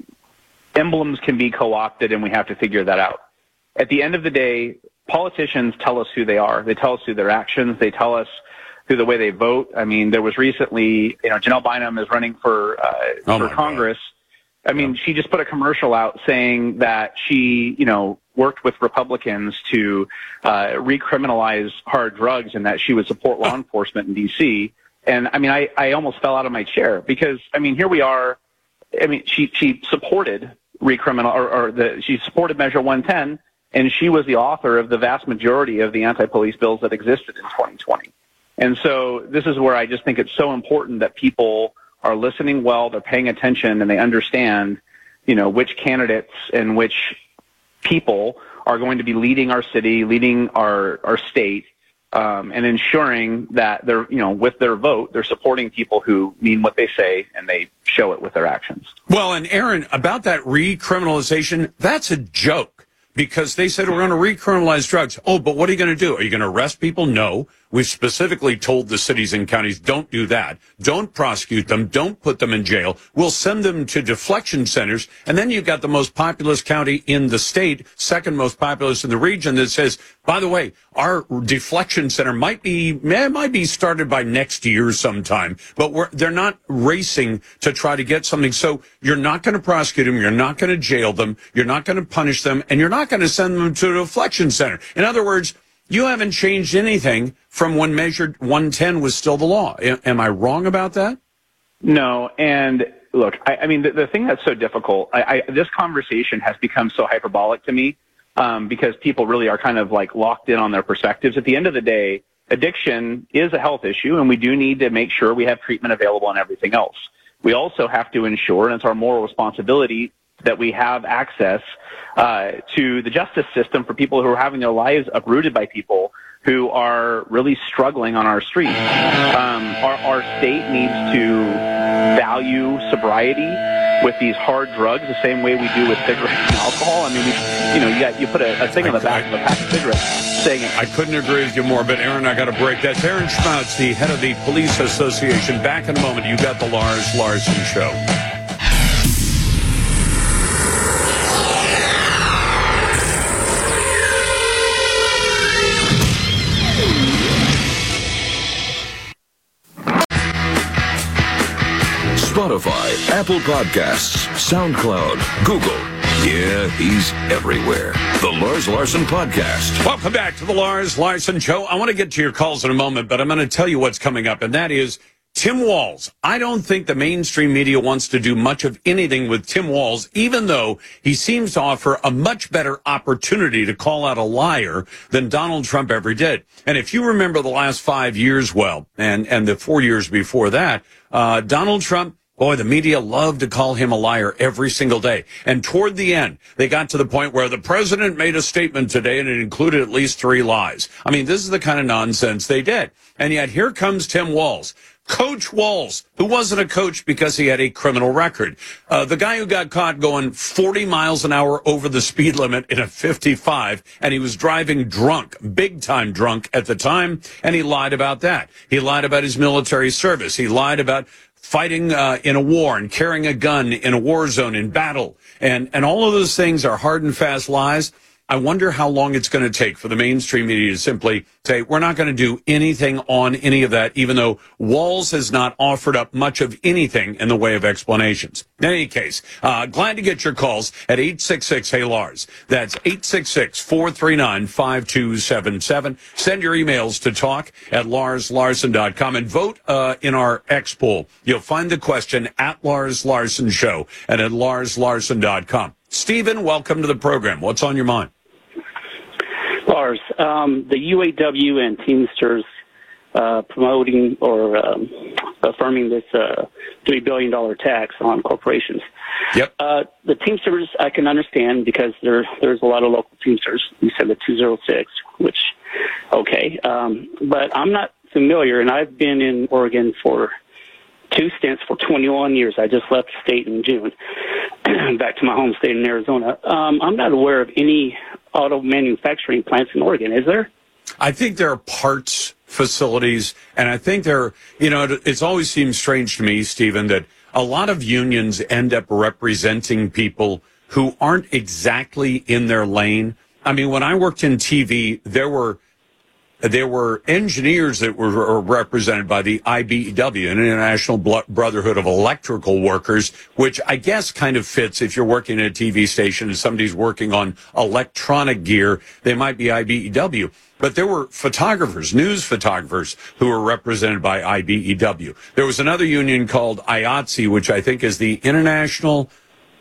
emblems can be co-opted, and we have to figure that out. At the end of the day, politicians tell us who they are. They tell us through their actions. They tell us through the way they vote. I mean, there was recently, you know, Janelle Bynum is running for uh, oh for Congress. God. I mean, yeah. she just put a commercial out saying that she, you know, worked with Republicans to uh, recriminalize hard drugs, and that she would support law enforcement in D C. And I mean, I, I almost fell out of my chair because, I mean, here we are. I mean, she she supported recriminal or, or the she supported Measure one ten, and she was the author of the vast majority of the anti-police bills that existed in twenty twenty. And so this is where I just think it's so important that people are listening well, they're paying attention, and they understand, you know, which candidates and which people are going to be leading our city, leading our, our state, um, and ensuring that they're, you know, with their vote, they're supporting people who mean what they say and they show it with their actions. Well, and Aaron, about that recriminalization, that's a joke. Because they said we're going to recriminalize drugs. Oh, but what are you going to do? Are you going to arrest people? No. We've specifically told the cities and counties, don't do that. Don't prosecute them. Don't put them in jail. We'll send them to deflection centers. And then you've got the most populous county in the state, second most populous in the region, that says, by the way, our deflection center might be, might be started by next year sometime, but we're, they're not racing to try to get something. So you're not going to prosecute them. You're not going to jail them. You're not going to punish them, and you're not going to send them to a deflection center. In other words, you haven't changed anything from when Measure one ten was still the law. Am I wrong about that? No, and look, I, I mean, the, the thing that's so difficult, I, I, this conversation has become so hyperbolic to me um, because people really are kind of like locked in on their perspectives. At the end of the day, addiction is a health issue, and we do need to make sure we have treatment available and everything else. We also have to ensure, and it's our moral responsibility, that we have access uh, to the justice system for people who are having their lives uprooted by people who are really struggling on our streets. Um, our, our state needs to value sobriety with these hard drugs the same way we do with cigarettes and alcohol. I mean, we, you know, you, got, you put a, a thing on the back of a pack of cigarettes saying it. I couldn't agree with you more, but Aaron, I got to break that. Aaron Schmautz, the head of the Police Association. Back in a moment. You got the Lars Larson Show. Spotify, Apple Podcasts, SoundCloud, Google. Yeah, he's everywhere. The Lars Larson Podcast. Welcome back to the Lars Larson Show. I want to get to your calls in a moment, but I'm going to tell you what's coming up, and that is Tim Walz. I don't think the mainstream media wants to do much of anything with Tim Walz, even though he seems to offer a much better opportunity to call out a liar than Donald Trump ever did. And if you remember the last five years well, and, and the four years before that, uh, Donald Trump, boy, the media loved to call him a liar every single day. And toward the end, they got to the point where the president made a statement today and it included at least three lies. I mean, this is the kind of nonsense they did. And yet here comes Tim Walz. Coach Walz, who wasn't a coach because he had a criminal record. Uh, the guy who got caught going forty miles an hour over the speed limit in a fifty-five, and he was driving drunk, big time drunk at the time, and he lied about that. He lied about his military service. He lied about fighting uh, in a war and carrying a gun in a war zone in battle. And, and all of those things are hard and fast lies. I wonder how long it's going to take for the mainstream media to simply say, we're not going to do anything on any of that, even though Walz has not offered up much of anything in the way of explanations. In any case, uh, glad to get your calls at eight six six, hey Lars. That's eight six six, four three nine, five two seven seven. Send your emails to talk at lars larson dot com and vote uh, in our X poll. You'll find the question at Lars Larson Show and at lars larson dot com. Stephen, welcome to the program. What's on your mind? Lars, um, the U A W and Teamsters uh, promoting or um, affirming this uh, three billion dollars tax on corporations. Yep. Uh, the Teamsters, I can understand because there there's a lot of local Teamsters. You said the two oh six, which, okay. Um, but I'm not familiar, and I've been in Oregon for two stints for twenty-one years. I just left the state in June, back to my home state in Arizona. Um, I'm not aware of any auto manufacturing plants in Oregon, is there? I think there are parts facilities, and I think there, you know, it, it's always seemed strange to me, Stephen, that a lot of unions end up representing people who aren't exactly in their lane. I mean, when I worked in T V, there were There were engineers that were represented by the I B E W, an International Brotherhood of Electrical Workers, which I guess kind of fits if you're working at a T V station and somebody's working on electronic gear, they might be I B E W. But there were photographers, news photographers, who were represented by I B E W. There was another union called I A T S E, which I think is the International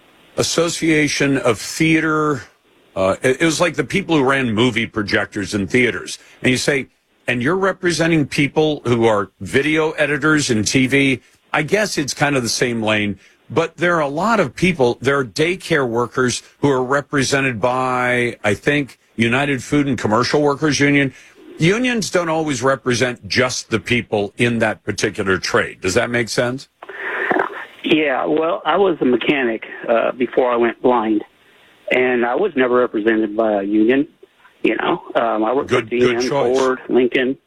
Association of Theater. Uh, it, it was like the people who ran movie projectors in theaters. And you say, and you're representing people who are video editors in T V. I guess it's kind of the same lane. But there are a lot of people, there are daycare workers who are represented by, I think, United Food and Commercial Workers Union. Unions don't always represent just the people in that particular trade. Does that make sense? Yeah, well, I was a mechanic uh, before I went blind. And I was never represented by a union, you know. Um, I worked good, for G M, Ford, Lincoln,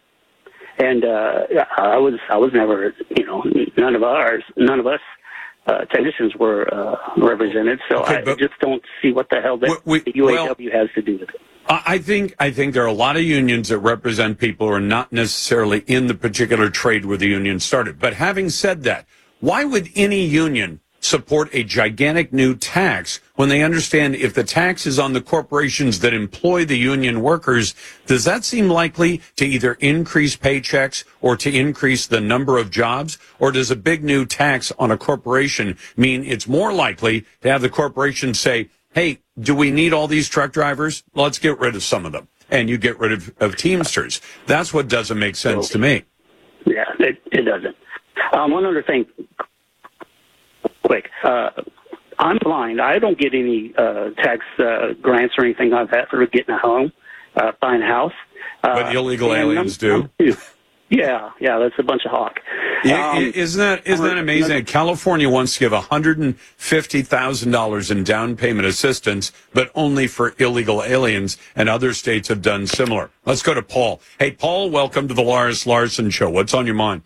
and uh, I was I was never, you know, none of ours, none of us uh, technicians were uh, represented. So okay, I just don't see what the hell that we, we, the U A W well, has to do with it. I think I think there are a lot of unions that represent people who are not necessarily in the particular trade where the union started. But having said that, why would any union support a gigantic new tax when they understand if the tax is on the corporations that employ the union workers? Does that seem likely to either increase paychecks or to increase the number of jobs? Or does a big new tax on a corporation mean it's more likely to have the corporation say, hey, do we need all these truck drivers? Let's get rid of some of them. And you get rid of, of Teamsters. That's what doesn't make sense to me. Yeah, it, it doesn't. Um, one other thing, quick. Uh, I'm blind. I don't get any uh, tax uh, grants or anything like that for getting a home, uh, buying a house. Uh, but illegal aliens do. Yeah, yeah, that's a bunch of hawk. Yeah, um, isn't that isn't that amazing? California wants to give one hundred fifty thousand dollars in down payment assistance, but only for illegal aliens, and other states have done similar. Let's go to Paul. Hey, Paul, welcome to the Lars Larson Show. What's on your mind?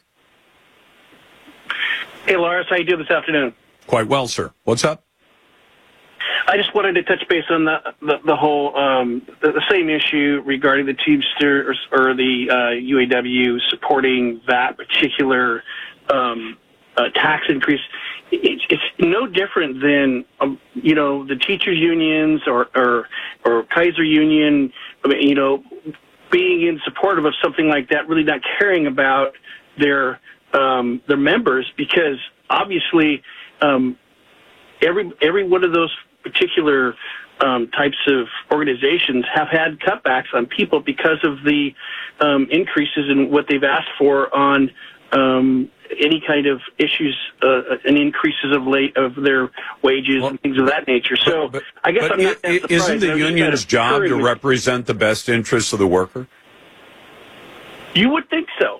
Hey, Lars, how you doing this afternoon? Quite well, sir. What's up? I just wanted to touch base on the the, the whole um, the, the same issue regarding the Teamsters or, or the uh, U A W supporting that particular um, uh, tax increase. It's, it's no different than um, you know the teachers' unions or or, or Kaiser Union. I mean, you know, being in supportive of something like that, really not caring about their um, their members, because obviously um, every every one of those particular um, types of organizations have had cutbacks on people because of the um, increases in what they've asked for on um, any kind of issues uh, and increases of late of their wages well, and things of that nature. So but, I guess but I'm not that it, surprised. isn't the I'm union's kind of job to concurring with represent the best interests of the worker? You would think so.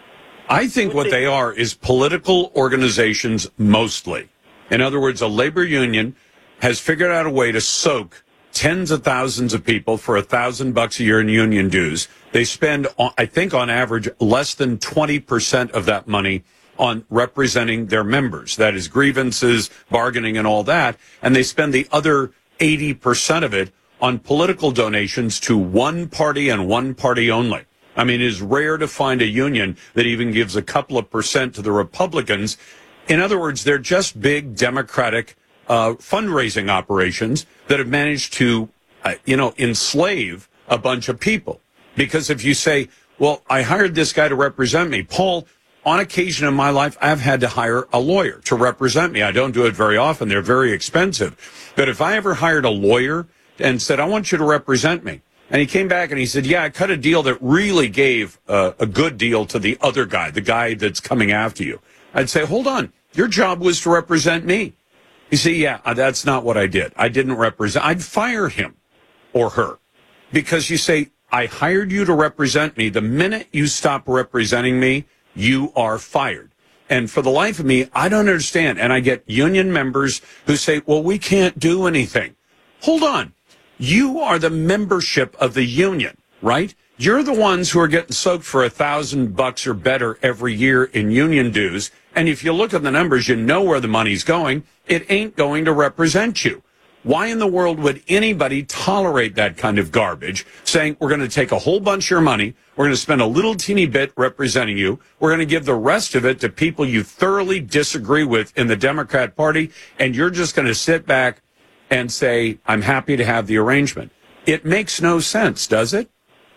I think what they are is political organizations mostly. In other words, a labor union has figured out a way to soak tens of thousands of people for a thousand bucks a year in union dues. They spend, I think on average, less than twenty percent of that money on representing their members. That is grievances, bargaining, and all that. And they spend the other eighty percent of it on political donations to one party and one party only. I mean, it is rare to find a union that even gives a couple of percent to the Republicans. In other words, they're just big Democratic uh, fundraising operations that have managed to, uh, you know, enslave a bunch of people. Because if you say, well, I hired this guy to represent me, Paul, on occasion in my life, I've had to hire a lawyer to represent me. I don't do it very often. They're very expensive. But if I ever hired a lawyer and said, I want you to represent me, and he came back and he said, yeah, I cut a deal that really gave uh, a good deal to the other guy, the guy that's coming after you. I'd say, hold on, your job was to represent me. You say, yeah, that's not what I did. I didn't represent. I'd fire him or her because you say, I hired you to represent me. The minute you stop representing me, you are fired. And for the life of me, I don't understand. And I get union members who say, well, we can't do anything. Hold on. You are the membership of the union, right? You're the ones who are getting soaked for a thousand bucks or better every year in union dues. And if you look at the numbers, you know where the money's going. It ain't going to represent you. Why in the world would anybody tolerate that kind of garbage, saying we're going to take a whole bunch of your money, we're going to spend a little teeny bit representing you, we're going to give the rest of it to people you thoroughly disagree with in the Democrat Party, and you're just going to sit back and say, I'm happy to have the arrangement. It makes no sense, does it?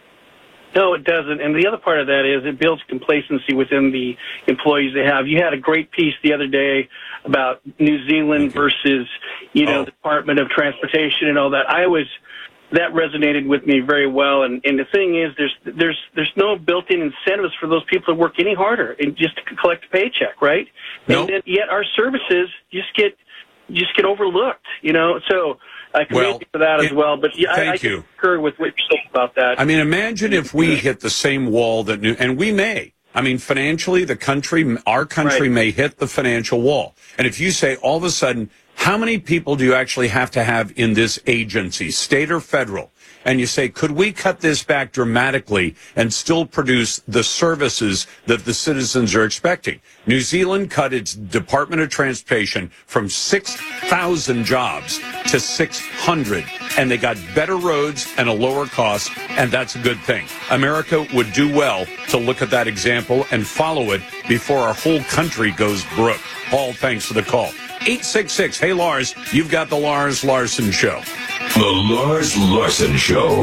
No, it doesn't. And the other part of that is it builds complacency within the employees they have. You had a great piece the other day about New Zealand versus, you know, oh. the Department of Transportation and all that. I was, that resonated with me very well. And, and the thing is, there's, there's, there's no built-in incentives for those people to work any harder and just to collect a paycheck, right? Nope. And then, yet our services just get, just get overlooked, you know? So I commend well, you for that it, as well. But yeah, thank I, I you. concur with what you're saying about that. I mean, imagine if we hit the same wall that New, and we may. I mean, financially, the country, our country right. may hit the financial wall. And if you say all of a sudden, how many people do you actually have to have in this agency, state or federal? And you say, could we cut this back dramatically and still produce the services that the citizens are expecting? New Zealand cut its Department of Transportation from six thousand jobs to six hundred, and they got better roads and a lower cost, and that's a good thing. America would do well to look at that example and follow it before our whole country goes broke. Paul, thanks for the call. eight six six, hey, Lars, you've got the Lars Larson Show. The Lars Larson Show.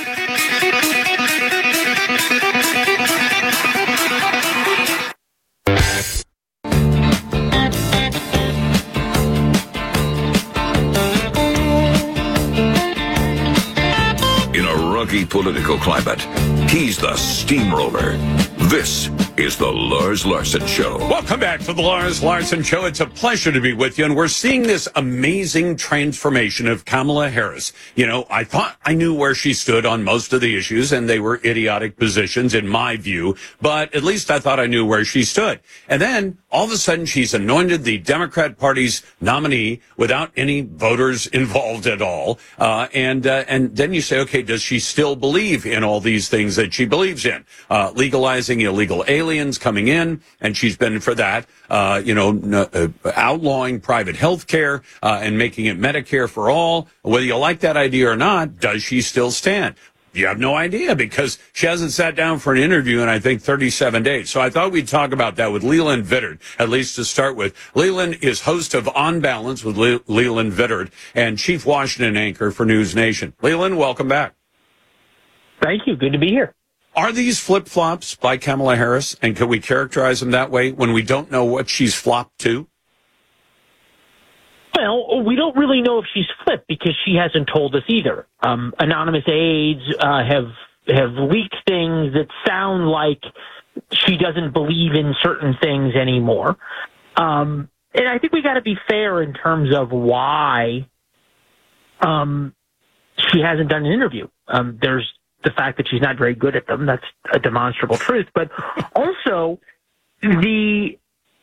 In a rocky political climate, he's the steamroller. This is the Lars Larson Show. Welcome back to the Lars Larson Show. It's a pleasure to be with you. And we're seeing this amazing transformation of Kamala Harris. You know, I thought I knew where she stood on most of the issues, and they were idiotic positions in my view. But at least I thought I knew where she stood. And then all of a sudden she's anointed the Democrat Party's nominee without any voters involved at all. Uh, and, uh, and then you say, okay, does she still believe in all these things that she believes in? Uh, legalizing illegal aliens coming in, and she's been for that, uh, you know, uh, outlawing private health care uh, and making it Medicare for all. Whether you like that idea or not, does she still stand? You have no idea because she hasn't sat down for an interview in, I think, thirty-seven days. So I thought we'd talk about that with Leland Vittert, at least to start with. Leland is host of On Balance with Le- Leland Vittert and chief Washington anchor for News Nation. Leland, welcome back. Thank you. Good to be here. Are these flip-flops by Kamala Harris, and can we characterize them that way when we don't know what she's flopped to? Well, we don't really know if she's flipped because she hasn't told us either. Um, anonymous aides uh, have have leaked things that sound like she doesn't believe in certain things anymore. Um, and I think we got to be fair in terms of why um, she hasn't done an interview. Um, there's the fact that she's not very good at them. That's a demonstrable truth. But also, the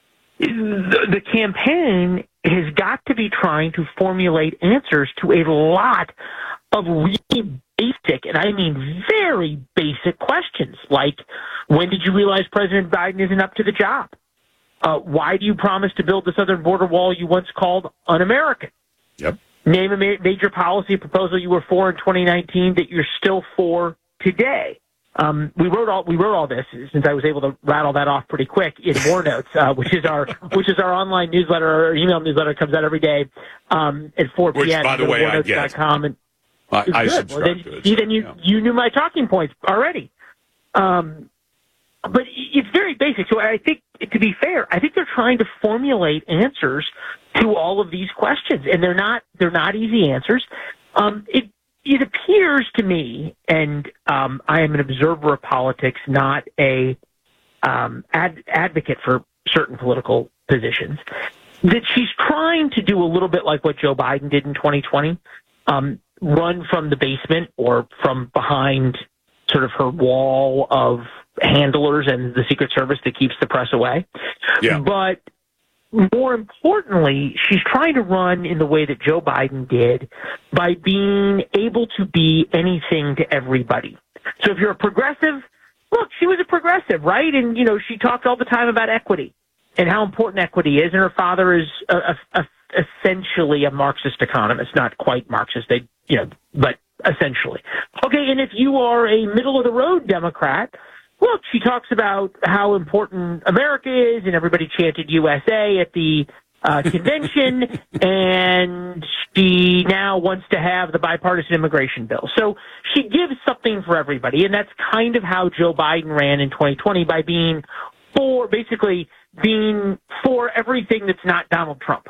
the, the campaign has got to be trying to formulate answers to a lot of really basic, and I mean very basic questions, like, when did you realize President Biden isn't up to the job? Uh, why do you promise to build the southern border wall you once called un-American? Yep. Name a ma- major policy proposal you were for in twenty nineteen that you're still for today. Um, we wrote all we wrote all this, since I was able to rattle that off pretty quick, in War Notes, uh, which is our which is our online newsletter, or email newsletter, comes out every day um, at four p.m. Which, by the way, I get. And I, I good. subscribe Well, then, to it. see, then you yeah. you knew my talking points already. Um, but it's very basic. So I think, to be fair, I think they're trying to formulate answers to all of these questions, and they're not they're not easy answers. Um, it it appears to me, and um, I am an observer of politics, not a um, ad- advocate for certain political positions, that she's trying to do a little bit like what Joe Biden did in twenty twenty, um, run from the basement or from behind sort of her wall of handlers and the Secret Service that keeps the press away. Yeah. But more importantly, she's trying to run in the way that Joe Biden did, by being able to be anything to everybody. So if you're a progressive, look, she was a progressive, right? And, you know, she talked all the time about equity and how important equity is. And her father is a, a, a, essentially a Marxist economist, not quite Marxist, they, you know, but essentially. Okay, and if you are a middle-of-the-road Democrat, look, she talks about how important America is, and everybody chanted U S A at the uh, convention, and she now wants to have the bipartisan immigration bill. So she gives something for everybody, and that's kind of how Joe Biden ran in twenty twenty, by being for, basically being for everything that's not Donald Trump.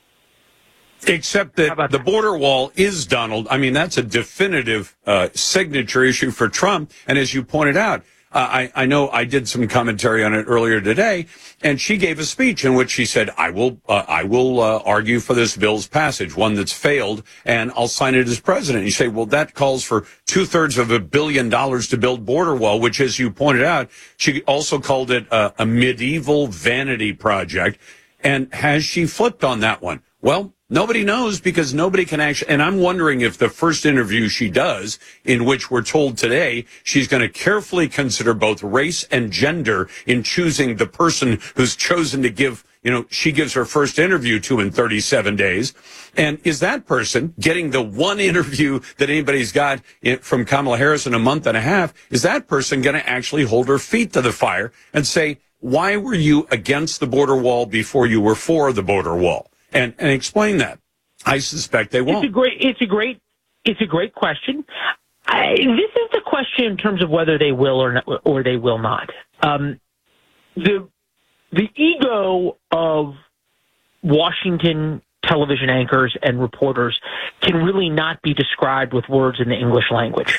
Except that the that? border wall is Donald. I mean, that's a definitive uh, signature issue for Trump. And as you pointed out, uh, I, I know I did some commentary on it earlier today, and she gave a speech in which she said, I will uh, I will uh, argue for this bill's passage, one that's failed, and I'll sign it as president. You say, well, that calls for two-thirds of a billion dollars to build border wall, which, as you pointed out, she also called it a, a medieval vanity project. And has she flipped on that one? Well, nobody knows, because nobody can actually, and I'm wondering if the first interview she does, in which we're told today she's going to carefully consider both race and gender in choosing the person who's chosen to give, you know, she gives her first interview to in thirty-seven days. And is that person getting the one interview that anybody's got from Kamala Harris in a month and a half? Is that person going to actually hold her feet to the fire and say, why were you against the border wall before you were for the border wall? And, and explain that. I suspect they won't. It's a great, it's a great, it's a great question. I, this is the question in terms of whether they will or not, or they will not. Um, the the ego of Washington television anchors and reporters can really not be described with words in the English language.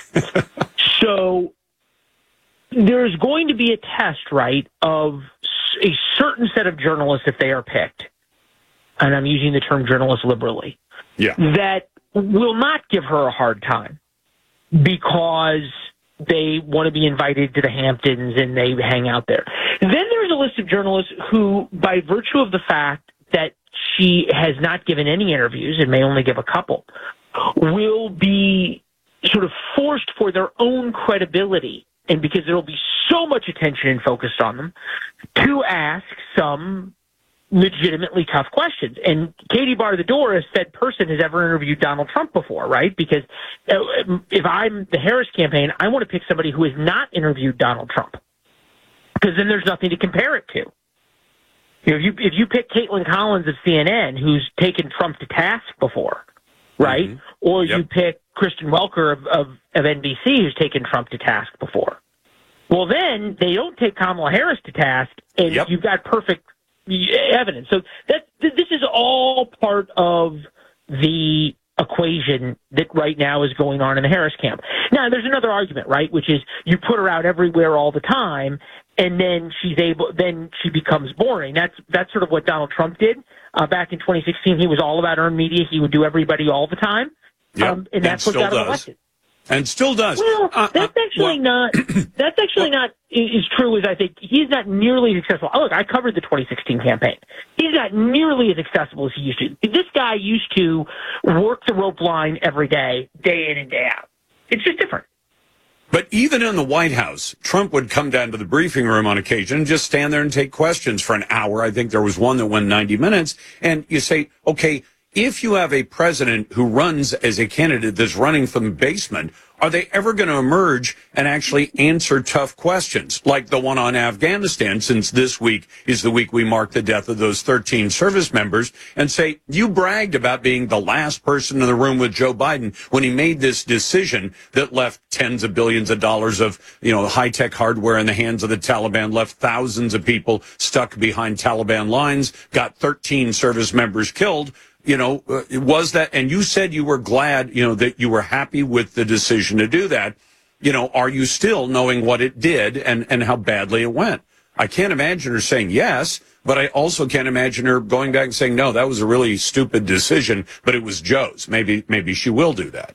So there's going to be a test, right, of a certain set of journalists, if they are picked, and I'm using the term journalist liberally, yeah, that will not give her a hard time because they want to be invited to the Hamptons and they hang out there. Then there's a list of journalists who, by virtue of the fact that she has not given any interviews and may only give a couple, will be sort of forced for their own credibility, and because there will be so much attention and focus on them, to ask some legitimately tough questions. And Katie Bar the Door, a said person, has ever interviewed Donald Trump before, right? Because if I'm the Harris campaign, I want to pick somebody who has not interviewed Donald Trump, because then there's nothing to compare it to. You know, if you if you pick Caitlin Collins of C N N, who's taken Trump to task before, right? Mm-hmm. Or yep. you pick Kristen Welker of, of, of N B C, who's taken Trump to task before. Well, then they don't take Kamala Harris to task, and yep. you've got perfect evidence. So that this is all part of the equation that right now is going on in the Harris camp. Now, there's another argument, right, which is you put her out everywhere all the time, and then she's able, then she becomes boring. That's that's sort of what Donald Trump did uh, back in twenty sixteen. He was all about earned media. He would do everybody all the time, yep. um, and that's what got him elected. And still does. Well, uh, that's actually uh, well, not. That's actually not as true as I think. He's not nearly as successful. Oh, look, I covered the twenty sixteen campaign. He's not nearly as accessible as he used to. This guy used to work the rope line every day, day in and day out. It's just different. But even in the White House, Trump would come down to the briefing room on occasion and just stand there and take questions for an hour. I think there was one that went ninety minutes. And you say, okay, if you have a president who runs as a candidate that's running from the basement, are they ever going to emerge and actually answer tough questions like the one on Afghanistan, since this week is the week we mark the death of those thirteen service members, and say, you bragged about being the last person in the room with Joe Biden when he made this decision that left tens of billions of dollars of, you know, high-tech hardware in the hands of the Taliban, left thousands of people stuck behind Taliban lines, got thirteen service members killed. You know, uh, was that, and you said you were glad, you know, that you were happy with the decision to do that. You know, are you still knowing what it did and, and how badly it went? I can't imagine her saying yes, but I also can't imagine her going back and saying, no, that was a really stupid decision, but it was Joe's. Maybe, maybe she will do that.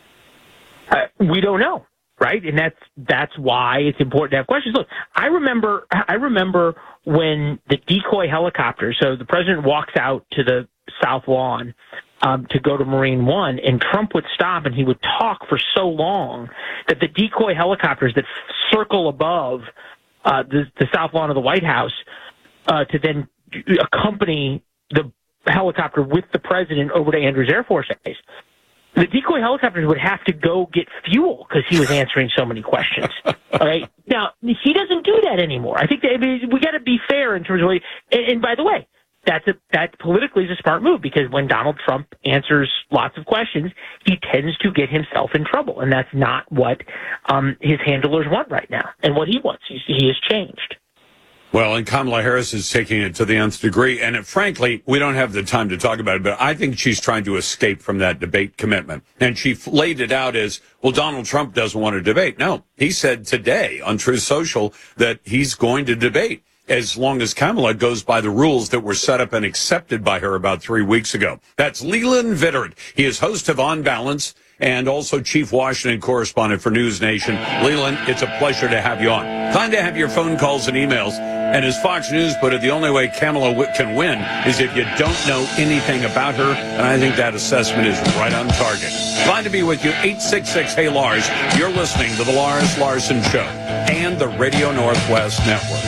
Uh, we don't know, right? And that's, that's why it's important to have questions. Look, I remember, I remember when the decoy helicopter, so the president walks out to the South Lawn um, to go to Marine One, and Trump would stop and he would talk for so long that the decoy helicopters that circle above uh, the, the South Lawn of the White House uh, to then accompany the helicopter with the president over to Andrews Air Force Base. The decoy helicopters would have to go get fuel because he was answering so many questions. All right. Now, he doesn't do that anymore. I think that, I mean, we got to be fair in terms of, and, and by the way, That's a, that politically is a smart move, because when Donald Trump answers lots of questions, he tends to get himself in trouble, and that's not what um, his handlers want right now, and what he wants. He's, he has changed. Well, and Kamala Harris is taking it to the nth degree, and it, frankly, we don't have the time to talk about it, but I think she's trying to escape from that debate commitment. And she laid it out as, well, Donald Trump doesn't want to debate. No, he said today on Truth Social that he's going to debate, as long as Kamala goes by the rules that were set up and accepted by her about three weeks ago. That's Leland Vittert. He is host of On Balance and also chief Washington correspondent for News Nation. Leland, it's a pleasure to have you on. Time to have your phone calls and emails. And as Fox News put it, the only way Kamala can win is if you don't know anything about her. And I think that assessment is right on target. Glad to be with you. eight six six, hey Lars. You're listening to the Lars Larson Show and the Radio Northwest Network.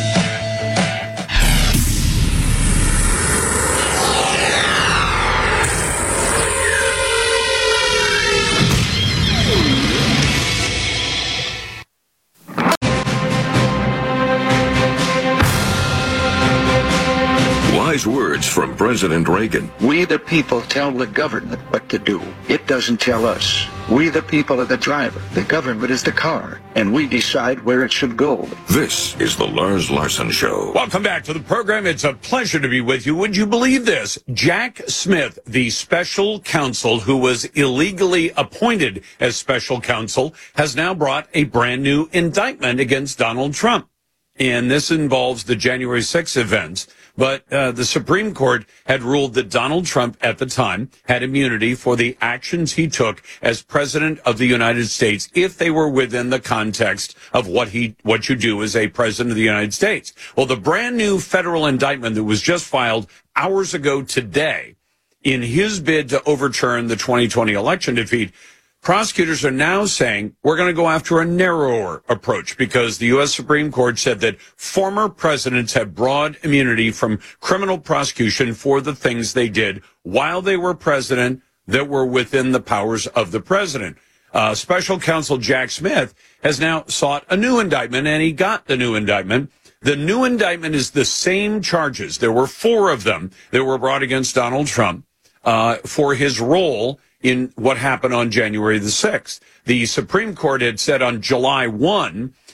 Wise words from President Reagan. We the people tell the government what to do. It doesn't tell us. We the people are the driver. The government is the car. And we decide where it should go. This is the Lars Larson Show. Welcome back to the program. It's a pleasure to be with you. Would you believe this? Jack Smith, the special counsel who was illegally appointed as special counsel, has now brought a brand new indictment against Donald Trump. And this involves the January sixth events. But uh, the Supreme Court had ruled that Donald Trump at the time had immunity for the actions he took as president of the United States if they were within the context of what he what you do as a president of the United States. Well, the brand new federal indictment that was just filed hours ago today in his bid to overturn the twenty twenty election defeat, prosecutors are now saying we're going to go after a narrower approach because the U S Supreme Court said that former presidents have broad immunity from criminal prosecution for the things they did while they were president that were within the powers of the president. Uh, Special Counsel Jack Smith has now sought a new indictment, and he got the new indictment. The new indictment is the same charges. There were four of them that were brought against Donald Trump uh, for his role in what happened on January the sixth. The Supreme Court had said on July first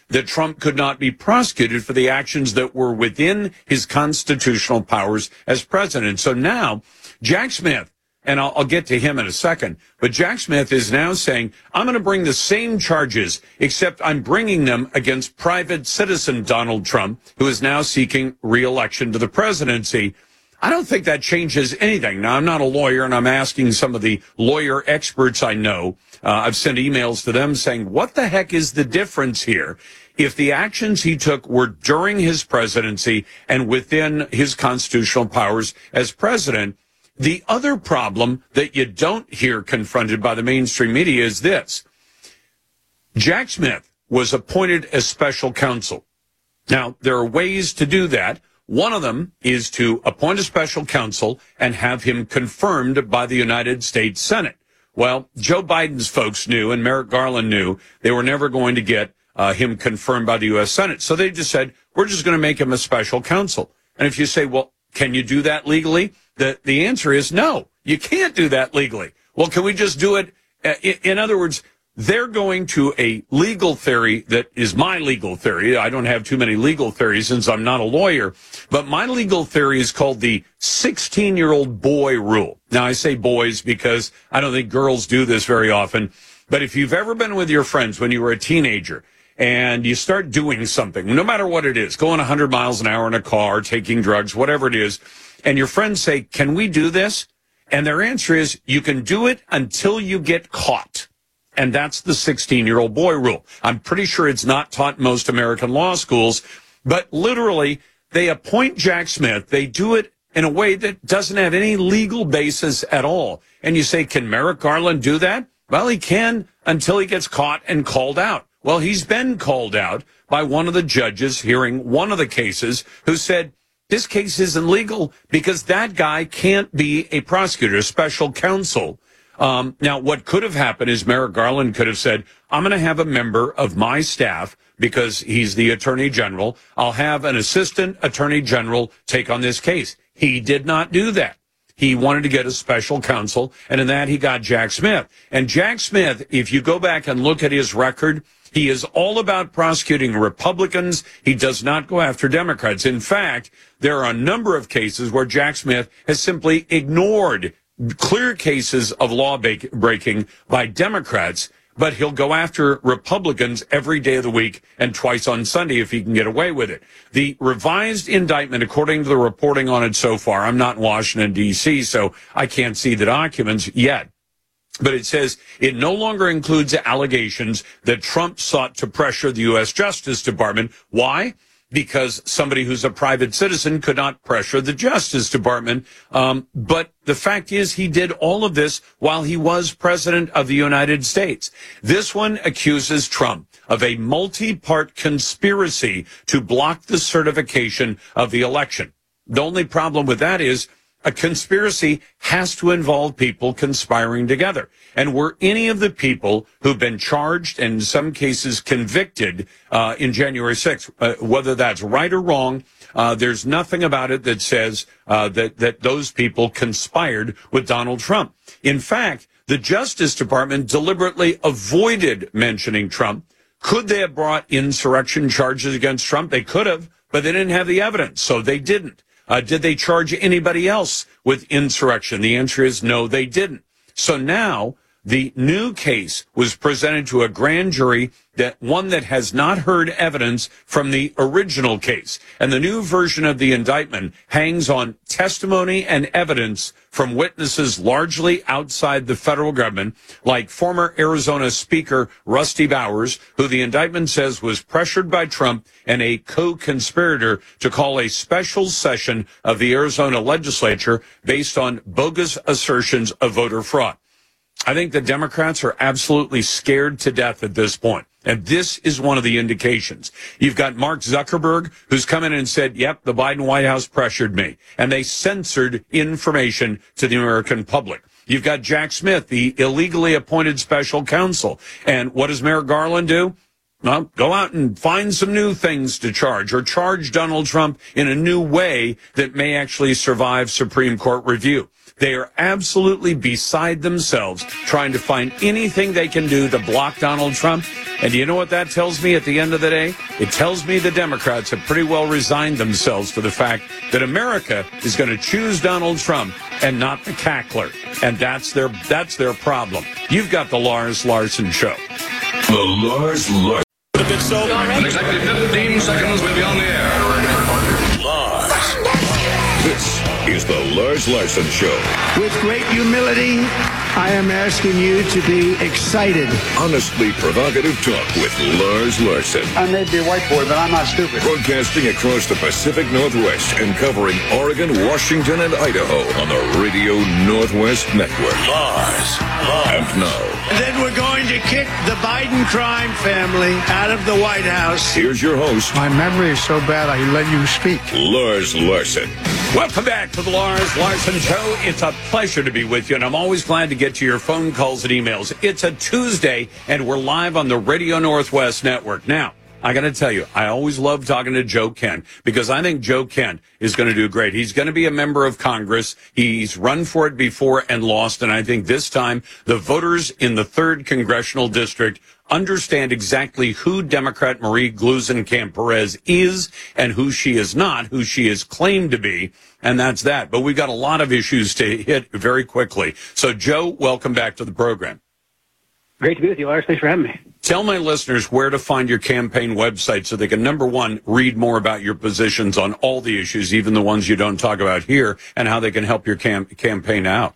that Trump could not be prosecuted for the actions that were within his constitutional powers as president. So now, Jack Smith, and I'll, I'll get to him in a second, but Jack Smith is now saying, I'm going to bring the same charges, except I'm bringing them against private citizen Donald Trump, who is now seeking re-election to the presidency. I don't think that changes anything. Now, I'm not a lawyer, and I'm asking some of the lawyer experts I know. Uh, I've sent emails to them saying, what the heck is the difference here? If the actions he took were during his presidency and within his constitutional powers as president, the other problem that you don't hear confronted by the mainstream media is this. Jack Smith was appointed as special counsel. Now, there are ways to do that. One of them is to appoint a special counsel and have him confirmed by the United States Senate. Well, Joe Biden's folks knew, and Merrick Garland knew, they were never going to get uh, him confirmed by the U S Senate. So they just said, we're just going to make him a special counsel. And if you say, well, can you do that legally? The, the answer is no, you can't do that legally. Well, can we just do it? Uh, in, in other words, they're going to a legal theory that is my legal theory. I don't have too many legal theories since I'm not a lawyer, but my legal theory is called the sixteen-year-old boy rule. Now, I say boys because I don't think girls do this very often, but if you've ever been with your friends when you were a teenager and you start doing something, no matter what it is, going one hundred miles an hour in a car, taking drugs, whatever it is, and your friends say, can we do this? And their answer is, you can do it until you get caught. And that's the sixteen-year-old boy rule. I'm pretty sure it's not taught in most American law schools, but literally they appoint Jack Smith. They do it in a way that doesn't have any legal basis at all. And you say, can Merrick Garland do that? Well, he can until he gets caught and called out. Well, he's been called out by one of the judges hearing one of the cases who said, this case isn't legal because that guy can't be a prosecutor, a special counsel. Um, now, what could have happened is Merrick Garland could have said, I'm going to have a member of my staff because he's the attorney general. I'll have an assistant attorney general take on this case. He did not do that. He wanted to get a special counsel, and in that he got Jack Smith. And Jack Smith, if you go back and look at his record, he is all about prosecuting Republicans. He does not go after Democrats. In fact, there are a number of cases where Jack Smith has simply ignored clear cases of law breaking by Democrats, but he'll go after Republicans every day of the week and twice on Sunday if he can get away with it. The revised indictment, according to the reporting on it so far, I'm not in Washington, D C, so I can't see the documents yet, but it says it no longer includes allegations that Trump sought to pressure the U S Justice Department. Why? Because somebody who's a private citizen could not pressure the Justice Department. Um, but the fact is he did all of this while he was president of the United States. This one accuses Trump of a multi-part conspiracy to block the certification of the election. The only problem with that is a conspiracy has to involve people conspiring together. And were any of the people who've been charged and in some cases convicted uh, in January sixth, uh, whether that's right or wrong, uh, there's nothing about it that says uh, that, that those people conspired with Donald Trump. In fact, the Justice Department deliberately avoided mentioning Trump. Could they have brought insurrection charges against Trump? They could have, but they didn't have the evidence, so they didn't. Uh, did they charge anybody else with insurrection? The answer is no, they didn't. So now the new case was presented to a grand jury, that one that has not heard evidence from the original case. And the new version of the indictment hangs on testimony and evidence from witnesses largely outside the federal government, like former Arizona Speaker Rusty Bowers, who the indictment says was pressured by Trump and a co-conspirator to call a special session of the Arizona legislature based on bogus assertions of voter fraud. I think the Democrats are absolutely scared to death at this point. And this is one of the indications. You've got Mark Zuckerberg, who's come in and said, yep, the Biden White House pressured me. And they censored information to the American public. You've got Jack Smith, the illegally appointed special counsel. And what does Merrick Garland do? Well, go out and find some new things to charge, or charge Donald Trump in a new way that may actually survive Supreme Court review. They are absolutely beside themselves trying to find anything they can do to block Donald Trump. And do you know what that tells me at the end of the day? It tells me the Democrats have pretty well resigned themselves to the fact that America is going to choose Donald Trump and not the cackler. And that's their that's their problem. You've got the Lars Larson Show. The Lars Larson. The big soap. In exactly fifteen seconds, we'll be on the air. Lars. This is the Lars Larson Show. With great humility, I am asking you to be excited. Honestly provocative talk with Lars Larson. I may be a white boy, but I'm not stupid. Broadcasting across the Pacific Northwest and covering Oregon, Washington, and Idaho on the Radio Northwest Network. Lars. Lars. And now, And then we're going to kick the Biden crime family out of the White House. here's your host, My memory is so bad I let you speak. Lars Larson. Welcome back to the Lars Larson Show. It's a pleasure to be with you, and I'm always glad to get to your phone calls and emails. It's a Tuesday, and we're live on the Radio Northwest Network. Now, I got to tell you, I always love talking to Joe Kent because I think Joe Kent is going to do great. He's going to be a member of Congress. He's run for it before and lost, and I think this time the voters in the third Congressional District understand exactly who Democrat Marie Gluesenkamp Perez is and who she is not, who she is claimed to be, and that's that. But we've got a lot of issues to hit very quickly. So, Joe, welcome back to the program. Great to be with you, Lars. Thanks for having me. Tell my listeners where to find your campaign website so they can, number one, read more about your positions on all the issues, even the ones you don't talk about here, and how they can help your cam- campaign out.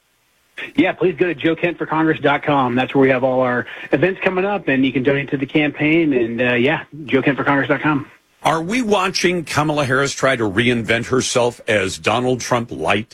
Yeah, please go to joe kent for congress dot com. That's where we have all our events coming up, and you can donate to the campaign. And, uh, yeah, joe kent for congress dot com. Are we watching Kamala Harris try to reinvent herself as Donald Trump light?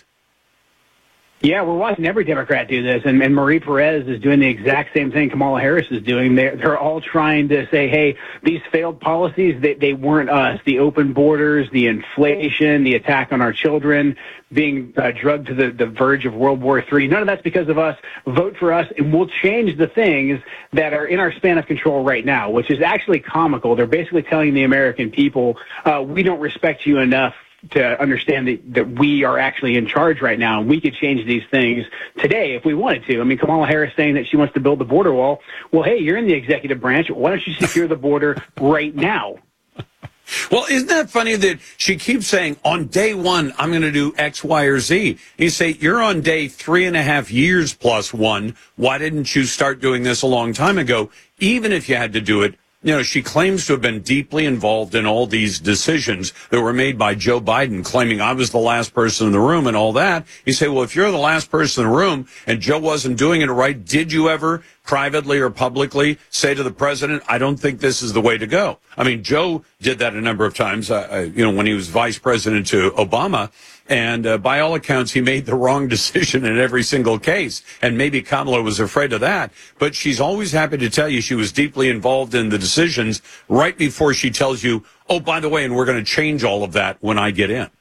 Yeah, we're watching every Democrat do this, and, and Marie Perez is doing the exact same thing Kamala Harris is doing. They're, they're all trying to say, hey, these failed policies, they, they weren't us. The open borders, the inflation, the attack on our children, being uh, drugged to the, the verge of World War Three. None of that's because of us. Vote for us, and we'll change the things that are in our span of control right now, which is actually comical. They're basically telling the American people, uh, we don't respect you enough to understand that, that we are actually in charge right now, and we could change these things today if we wanted to. I mean, Kamala Harris saying that she wants to build the border wall. Well, hey, you're in the executive branch. Why don't you secure the border right now? Well, isn't that funny that she keeps saying, on day one, I'm going to do X, Y, or Z? You say, you're on day three and a half years plus one. Why didn't you start doing this a long time ago? Even if you had to do it, you know, she claims to have been deeply involved in all these decisions that were made by Joe Biden, claiming I was the last person in the room and all that. You say, well, if you're the last person in the room and Joe wasn't doing it right, did you ever privately or publicly say to the president, I don't think this is the way to go? I mean, Joe did that a number of times, uh, you know, when he was vice president to Obama. And uh, by all accounts, he made the wrong decision in every single case. And maybe Kamala was afraid of that. But she's always happy to tell you she was deeply involved in the decisions right before she tells you, oh, by the way, and we're going to change all of that when I get in.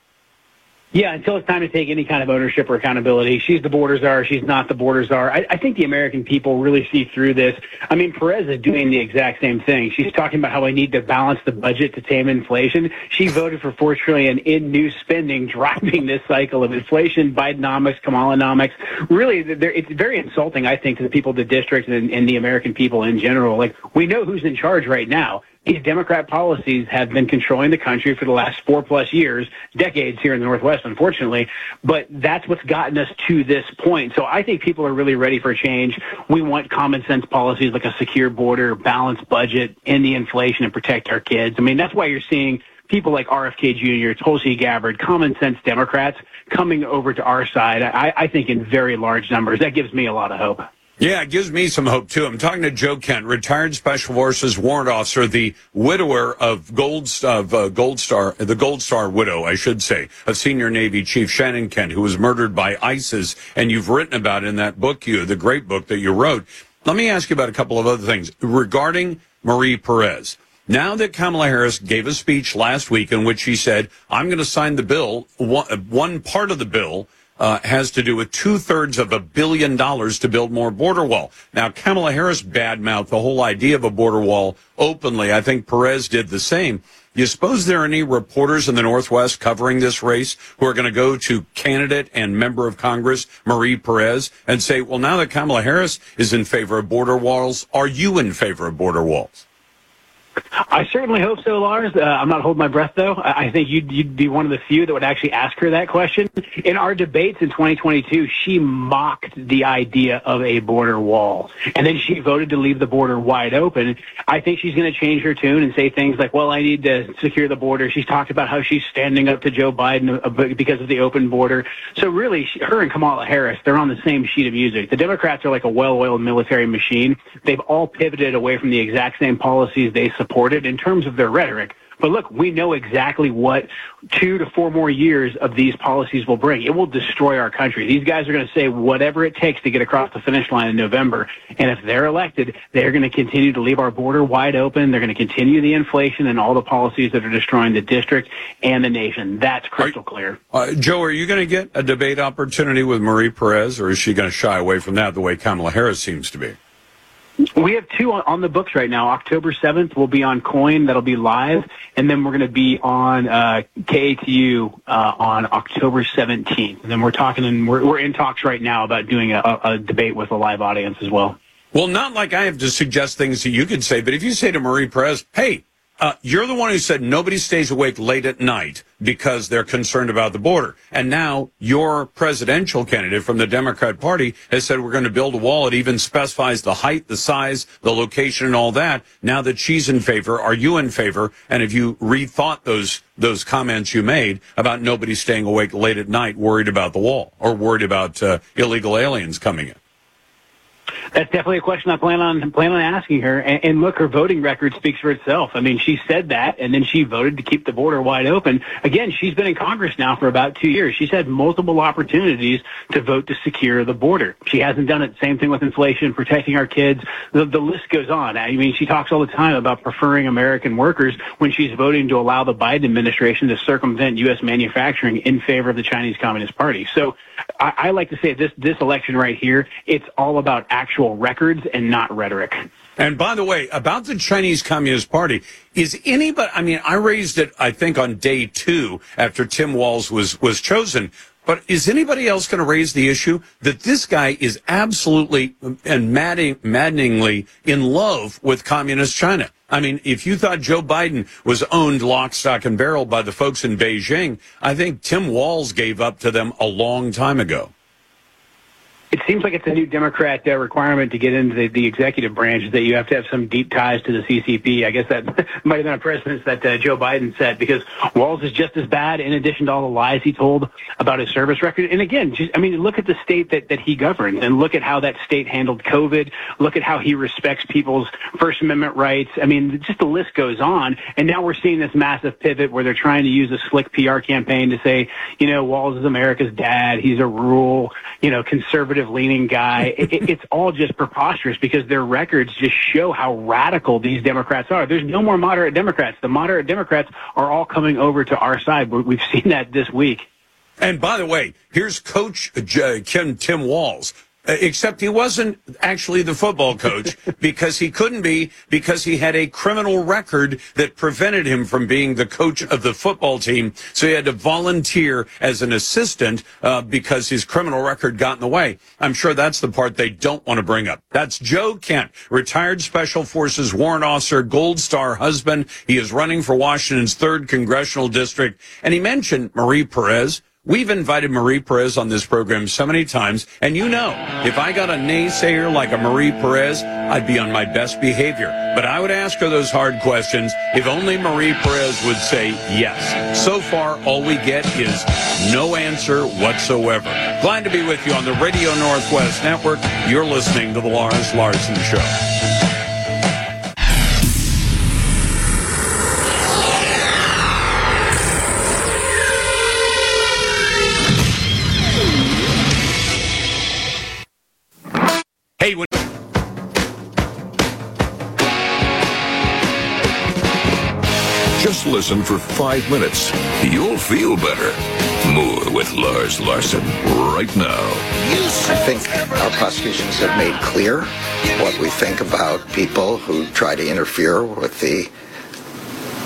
Yeah, until it's time to take any kind of ownership or accountability. She's the border czar. She's not the border czar. I, I think the American people really see through this. I mean, Perez is doing the exact same thing. She's talking about how we need to balance the budget to tame inflation. She voted for four trillion dollars in new spending, driving this cycle of inflation, Bidenomics, Kamalanomics. Really, it's very insulting, I think, to the people of the district and, and the American people in general. Like, we know who's in charge right now. These Democrat policies have been controlling the country for the last four plus years, decades here in the Northwest, unfortunately. But that's what's gotten us to this point. So I think people are really ready for change. We want common sense policies like a secure border, balanced budget, end the inflation, and protect our kids. I mean, that's why you're seeing people like R F K Junior, Tulsi Gabbard, common sense Democrats coming over to our side, I, I think in very large numbers. That gives me a lot of hope. Yeah, it gives me some hope, too. I'm talking to Joe Kent, retired Special Forces warrant officer, the widower of Gold, of, uh, Gold Star, the Gold Star widow, I should say, of Senior Navy Chief Shannon Kent, who was murdered by ISIS, and you've written about in that book, you, the great book that you wrote. Let me ask you about a couple of other things. Regarding Marie Perez, now that Kamala Harris gave a speech last week in which she said, I'm going to sign the bill, one, one part of the bill, Uh, has to do with two-thirds of a billion dollars to build more border wall. Now, Kamala Harris badmouthed the whole idea of a border wall openly. I think Perez did the same. You suppose there are any reporters in the Northwest covering this race who are going to go to candidate and member of Congress Marie Perez and say, well, now that Kamala Harris is in favor of border walls, are you in favor of border walls? I certainly hope so, Lars. Uh, I'm not holding my breath, though. I, I think you'd, you'd be one of the few that would actually ask her that question. In our debates in twenty twenty-two, she mocked the idea of a border wall, and then she voted to leave the border wide open. I think she's going to change her tune and say things like, well, I need to secure the border. She's talked about how she's standing up to Joe Biden because of the open border. So really, she, her and Kamala Harris, they're on the same sheet of music. The Democrats are like a well-oiled military machine. They've all pivoted away from the exact same policies they support. Supported in terms of their rhetoric. But look, we know exactly what two to four more years of these policies will bring. It will destroy our country. These guys are going to say whatever it takes to get across the finish line in November. And if they're elected, they're going to continue to leave our border wide open. They're going to continue the inflation and all the policies that are destroying the district and the nation. That's crystal clear. Uh, Joe, are you going to get a debate opportunity with Marie Perez, or is she going to shy away from that the way Kamala Harris seems to be? We have two on, on the books right now. October seventh, we'll be on Coin. That'll be live. And then we're going to be on uh, K A T U uh, on October seventeenth. And then we're talking, and we're, we're in talks right now about doing a, a debate with a live audience as well. Well, not like I have to suggest things that you could say, but if you say to Marie Perez, hey, Uh, you're the one who said nobody stays awake late at night because they're concerned about the border. And now your presidential candidate from the Democrat Party has said we're going to build a wall. It even specifies the height, the size, the location, and all that. Now that she's in favor, are you in favor? And have you rethought those those comments you made about nobody staying awake late at night worried about the wall or worried about uh, illegal aliens coming in? That's definitely a question I plan on plan on asking her. And, and look, her voting record speaks for itself. I mean, she said that, and then she voted to keep the border wide open. Again, she's been in Congress now for about two years. She's had multiple opportunities to vote to secure the border. She hasn't done it. Same thing with inflation, protecting our kids. The, the list goes on. I mean, she talks all the time about preferring American workers when she's voting to allow the Biden administration to circumvent U S manufacturing in favor of the Chinese Communist Party. So I, I like to say this this election right here, it's all about actual records and not rhetoric. And by the way, about the Chinese Communist Party, is anybody, I mean, I raised it, I think, on day two after Tim Walz was, was chosen. But is anybody else going to raise the issue that this guy is absolutely and maddening, maddeningly in love with communist China? I mean, if you thought Joe Biden was owned lock, stock, and barrel by the folks in Beijing, I think Tim Walz gave up to them a long time ago. It seems like it's a new Democrat uh, requirement to get into the, the executive branch that you have to have some deep ties to the C C P. I guess that might have been a precedent that uh, Joe Biden set, because Walz is just as bad in addition to all the lies he told about his service record. And again, just, I mean, look at the state that, that he governs and look at how that state handled COVID. Look at how he respects people's First Amendment rights. I mean, just the list goes on. And now we're seeing this massive pivot where they're trying to use a slick P R campaign to say, you know, Walz is America's dad. He's a rural, you know, conservative leaning guy. It, it, it's all just preposterous because their records just show how radical these Democrats are. There's no more moderate Democrats. The moderate Democrats are all coming over to our side. We've seen that this week. And by the way, here's Coach uh, Kim, Tim Walz. Uh, except he wasn't actually the football coach because he couldn't be because he had a criminal record that prevented him from being the coach of the football team. So he had to volunteer as an assistant uh, because his criminal record got in the way. I'm sure that's the part they don't want to bring up. That's Joe Kent, retired Special Forces warrant officer, Gold Star husband. He is running for Washington's third congressional district. And he mentioned Marie Perez. We've invited Marie Perez on this program so many times, and you know, if I got a naysayer like a Marie Perez, I'd be on my best behavior. But I would ask her those hard questions if only Marie Perez would say yes. So far, all we get is no answer whatsoever. Glad to be with you on the Radio Northwest Network. You're listening to The Lars Larson Show. Hey, when just listen for five minutes. You'll feel better. More with Lars Larson right now. I think our prosecutions have made clear what we think about people who try to interfere with the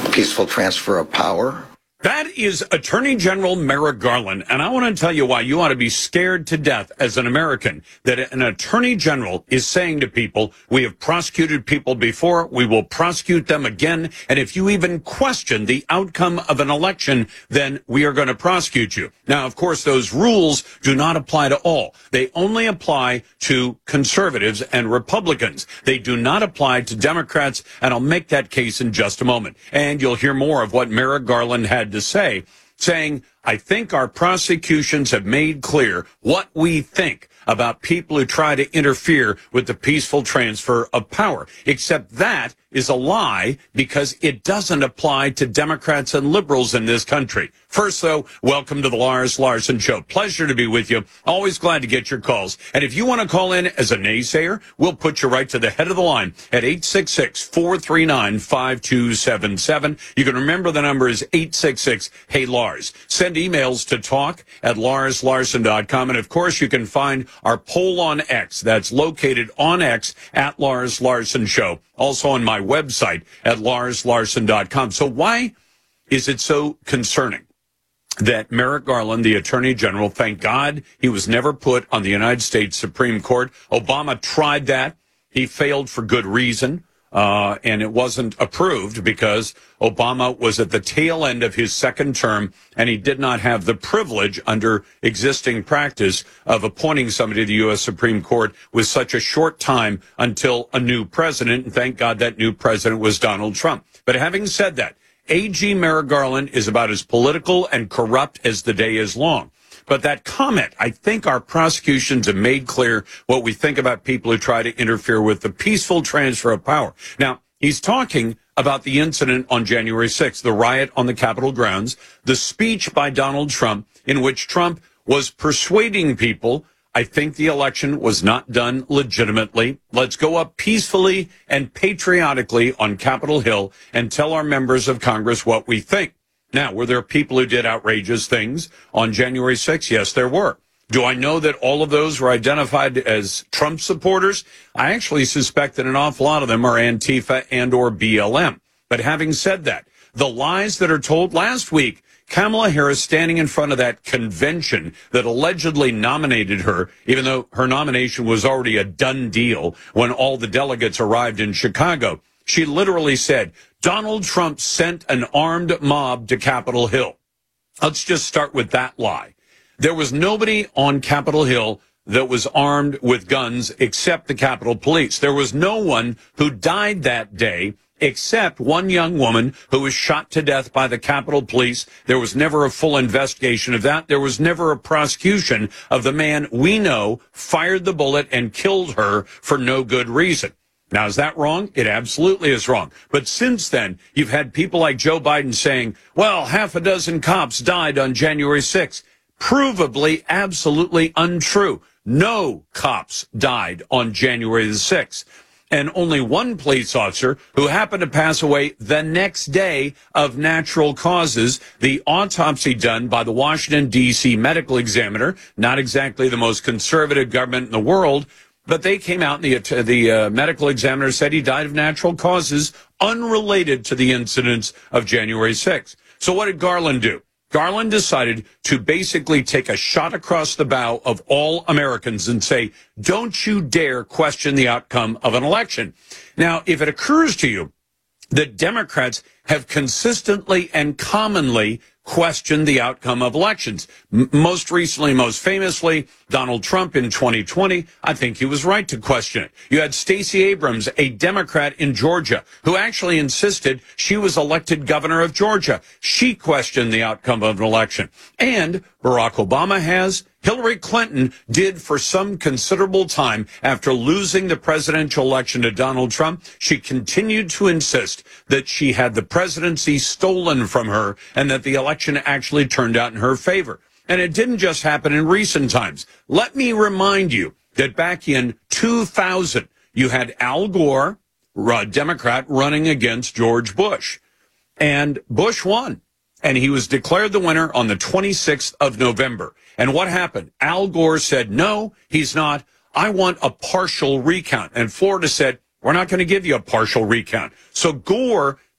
peaceful transfer of power. That is Attorney General Merrick Garland, and I want to tell you why you ought to be scared to death as an American that an Attorney General is saying to people, we have prosecuted people before, we will prosecute them again, and if you even question the outcome of an election, then we are going to prosecute you. Now, of course, those rules do not apply to all. They only apply to conservatives and Republicans. They do not apply to Democrats, and I'll make that case in just a moment. And you'll hear more of what Merrick Garland had to say, saying, I think our prosecutions have made clear what we think about people who try to interfere with the peaceful transfer of power. Except that is a lie because it doesn't apply to Democrats and liberals in this country. First, though, welcome to the Lars Larson Show. Pleasure to be with you. Always glad to get your calls. And if you want to call in as a naysayer, we'll put you right to the head of the line at eight six six, four three nine, five two seven seven. You can remember the number is eight six six, hey Lars. Send emails to talk at lars larson dot com. And, of course, you can find our poll on X. That's located on X at Lars Larson Show. Also on my website at lars larson dot com. So why is it so concerning that Merrick Garland, the Attorney General, thank God he was never put on the United States Supreme Court. Obama tried that. He failed for good reason. Uh, and it wasn't approved because Obama was at the tail end of his second term, and he did not have the privilege under existing practice of appointing somebody to the U S Supreme Court with such a short time until a new president. And thank God that new president was Donald Trump. But having said that, A G Merrick Garland is about as political and corrupt as the day is long. But that comment, I think our prosecutions have made clear what we think about people who try to interfere with the peaceful transfer of power. Now, he's talking about the incident on January sixth, the riot on the Capitol grounds, the speech by Donald Trump in which Trump was persuading people, I think the election was not done legitimately. Let's go up peacefully and patriotically on Capitol Hill and tell our members of Congress what we think. Now, were there people who did outrageous things on January sixth? Yes, there were. Do I know that all of those were identified as Trump supporters? I actually suspect that an awful lot of them are Antifa and or B L M. But having said that, the lies that are told last week, Kamala Harris standing in front of that convention that allegedly nominated her, even though her nomination was already a done deal when all the delegates arrived in Chicago, she literally said, Donald Trump sent an armed mob to Capitol Hill. Let's just start with that lie. There was nobody on Capitol Hill that was armed with guns except the Capitol Police. There was no one who died that day except one young woman who was shot to death by the Capitol Police. There was never a full investigation of that. There was never a prosecution of the man we know fired the bullet and killed her for no good reason. Now, is that wrong? It absolutely is wrong. But since then, you've had people like Joe Biden saying, well, half a dozen cops died on January sixth. Provably, absolutely untrue. No cops died on January the sixth. And only one police officer who happened to pass away the next day of natural causes. The autopsy done by the Washington, D C medical examiner, not exactly the most conservative government in the world, but they came out and the, the uh, medical examiner said he died of natural causes unrelated to the incidents of January sixth. So what did Garland do? Garland decided to basically take a shot across the bow of all Americans and say, don't you dare question the outcome of an election. Now, if it occurs to you that Democrats have consistently and commonly questioned the outcome of elections. M- most recently, most famously, Donald Trump in twenty twenty, I think he was right to question it. You had Stacey Abrams, a Democrat in Georgia, who actually insisted she was elected governor of Georgia. She questioned the outcome of an election. And Barack Obama has. Hillary Clinton did for some considerable time after losing the presidential election to Donald Trump. She continued to insist that she had the presidency stolen from her and that the election actually turned out in her favor. And it didn't just happen in recent times. Let me remind you that back in two thousand, you had Al Gore, a Democrat, running against George Bush. And Bush won. And he was declared the winner on the twenty-sixth of November. And what happened? Al Gore said, no, he's not. I want a partial recount. And Florida said, we're not going to give you a partial recount. So Gore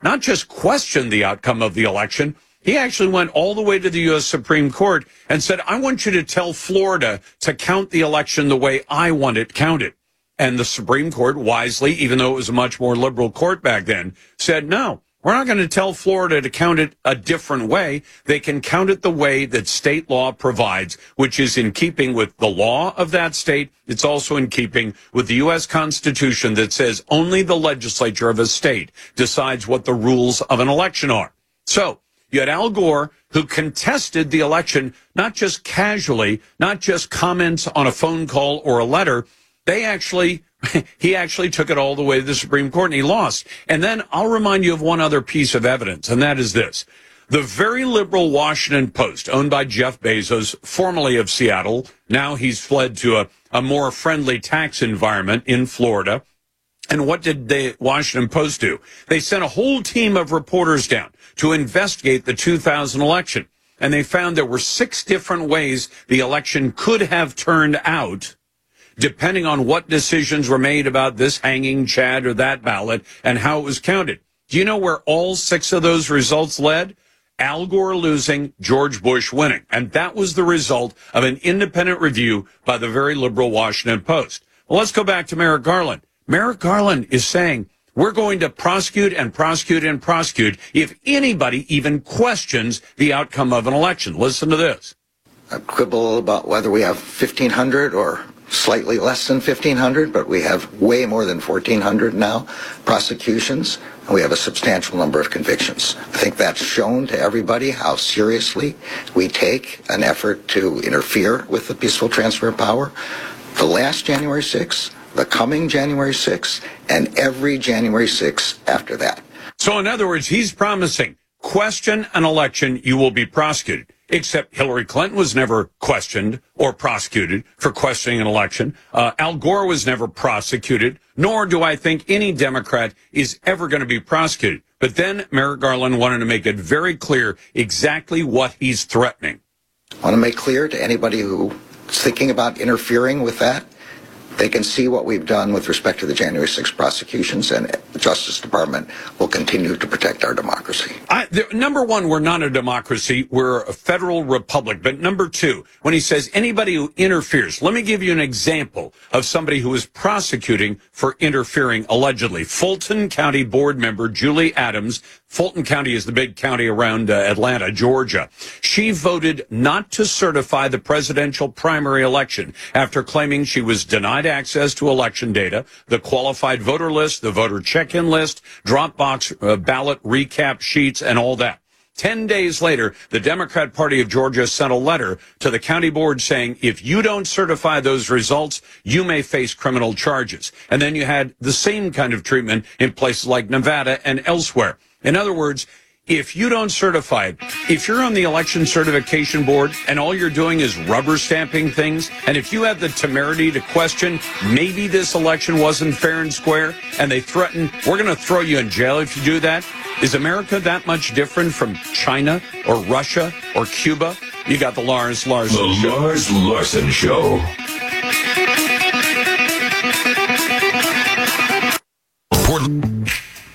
not just question the outcome of the election. He actually went all the way to the U S Supreme Court and said, I want you to tell Florida to count the election the way I want it counted. And the Supreme Court wisely, even though it was a much more liberal court back then, said, no, we're not going to tell Florida to count it a different way. They can count it the way that state law provides, which is in keeping with the law of that state. It's also in keeping with the U S Constitution that says only the legislature of a state decides what the rules of an election are. So you had Al Gore, who contested the election, not just casually, not just comments on a phone call or a letter. They actually, he actually took it all the way to the Supreme Court, and he lost. And then I'll remind you of one other piece of evidence, and that is this. The very liberal Washington Post, owned by Jeff Bezos, formerly of Seattle, now he's fled to a, a more friendly tax environment in Florida. And what did the Washington Post do? They sent a whole team of reporters down to investigate the two thousand election. And they found there were six different ways the election could have turned out, depending on what decisions were made about this hanging Chad or that ballot and how it was counted. Do you know where all six of those results led? Al Gore losing, George Bush winning. And that was the result of an independent review by the very liberal Washington Post. Well, let's go back to Merrick Garland. Merrick Garland is saying, we're going to prosecute and prosecute and prosecute if anybody even questions the outcome of an election. Listen to this. I quibble about whether we have fifteen hundred or slightly less than fifteen hundred, but we have way more than fourteen hundred now prosecutions, and we have a substantial number of convictions. I think that's shown to everybody how seriously we take an effort to interfere with the peaceful transfer of power. The last January sixth, the coming January sixth, and every January sixth after that. So in other words, he's promising, question an election, you will be prosecuted. Except Hillary Clinton was never questioned or prosecuted for questioning an election. Uh, Al Gore was never prosecuted, nor do I think any Democrat is ever going to be prosecuted. But then Merrick Garland wanted to make it very clear exactly what he's threatening. I want to make clear to anybody who's thinking about interfering with that, they can see what we've done with respect to the January sixth prosecutions, and the Justice Department will continue to protect our democracy. I, the, number one, we're not a democracy. We're a federal republic. But number two, when he says anybody who interferes, let me give you an example of somebody who is prosecuting for interfering allegedly. Fulton County board member Julie Adams. Fulton County is the big county around uh, Atlanta, Georgia. She voted not to certify the presidential primary election after claiming she was denied access to election data, the qualified voter list, the voter check-in list, Dropbox uh, ballot recap sheets, and all that. Ten days later, the Democrat Party of Georgia sent a letter to the county board saying, if you don't certify those results, you may face criminal charges. And then you had the same kind of treatment in places like Nevada and elsewhere. In other words, if you don't certify it, if you're on the election certification board and all you're doing is rubber stamping things, and if you have the temerity to question maybe this election wasn't fair and square, and they threaten, we're going to throw you in jail if you do that, is America that much different from China or Russia or Cuba? You got the Lars Larson The Show. Lars Larson Show. Portland.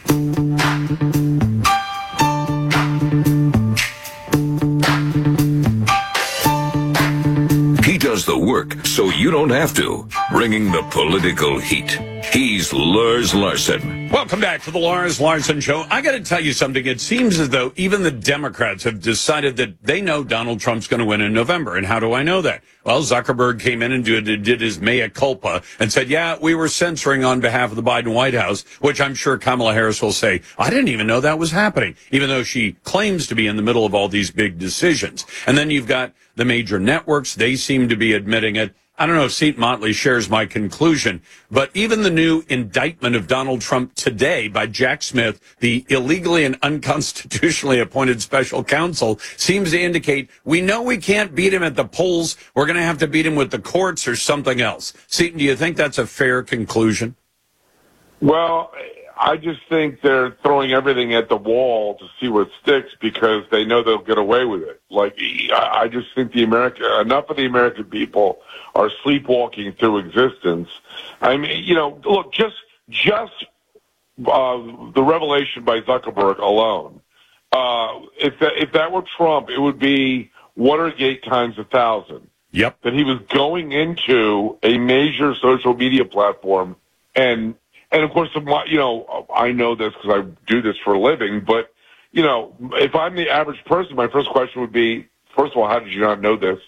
He does the work so you don't have to, bringing the political heat. He's Lars Larson. Welcome back to the Lars Larson Show. I got to tell you something. It seems as though even the Democrats have decided that they know Donald Trump's going to win in November. And how do I know that? Well, Zuckerberg came in and did, did his mea culpa and said, yeah, we were censoring on behalf of the Biden White House, which I'm sure Kamala Harris will say, I didn't even know that was happening, even though she claims to be in the middle of all these big decisions. And then you've got the major networks. They seem to be admitting it. I don't know if Seton Motley shares my conclusion, but even the new indictment of Donald Trump today by Jack Smith, the illegally and unconstitutionally appointed special counsel, seems to indicate we know we can't beat him at the polls. We're going to have to beat him with the courts or something else. Seton, do you think that's a fair conclusion? Well, I just think they're throwing everything at the wall to see what sticks because they know they'll get away with it. Like, I just think the America, enough of the American people are sleepwalking through existence. I mean, you know, look, just, just uh, the revelation by Zuckerberg alone. Uh, if that if that were Trump, it would be Watergate times a thousand. Yep. That he was going into a major social media platform, and and of course, you know, I know this because I do this for a living. But you know, if I'm the average person, my first question would be: first of all, how did you not know this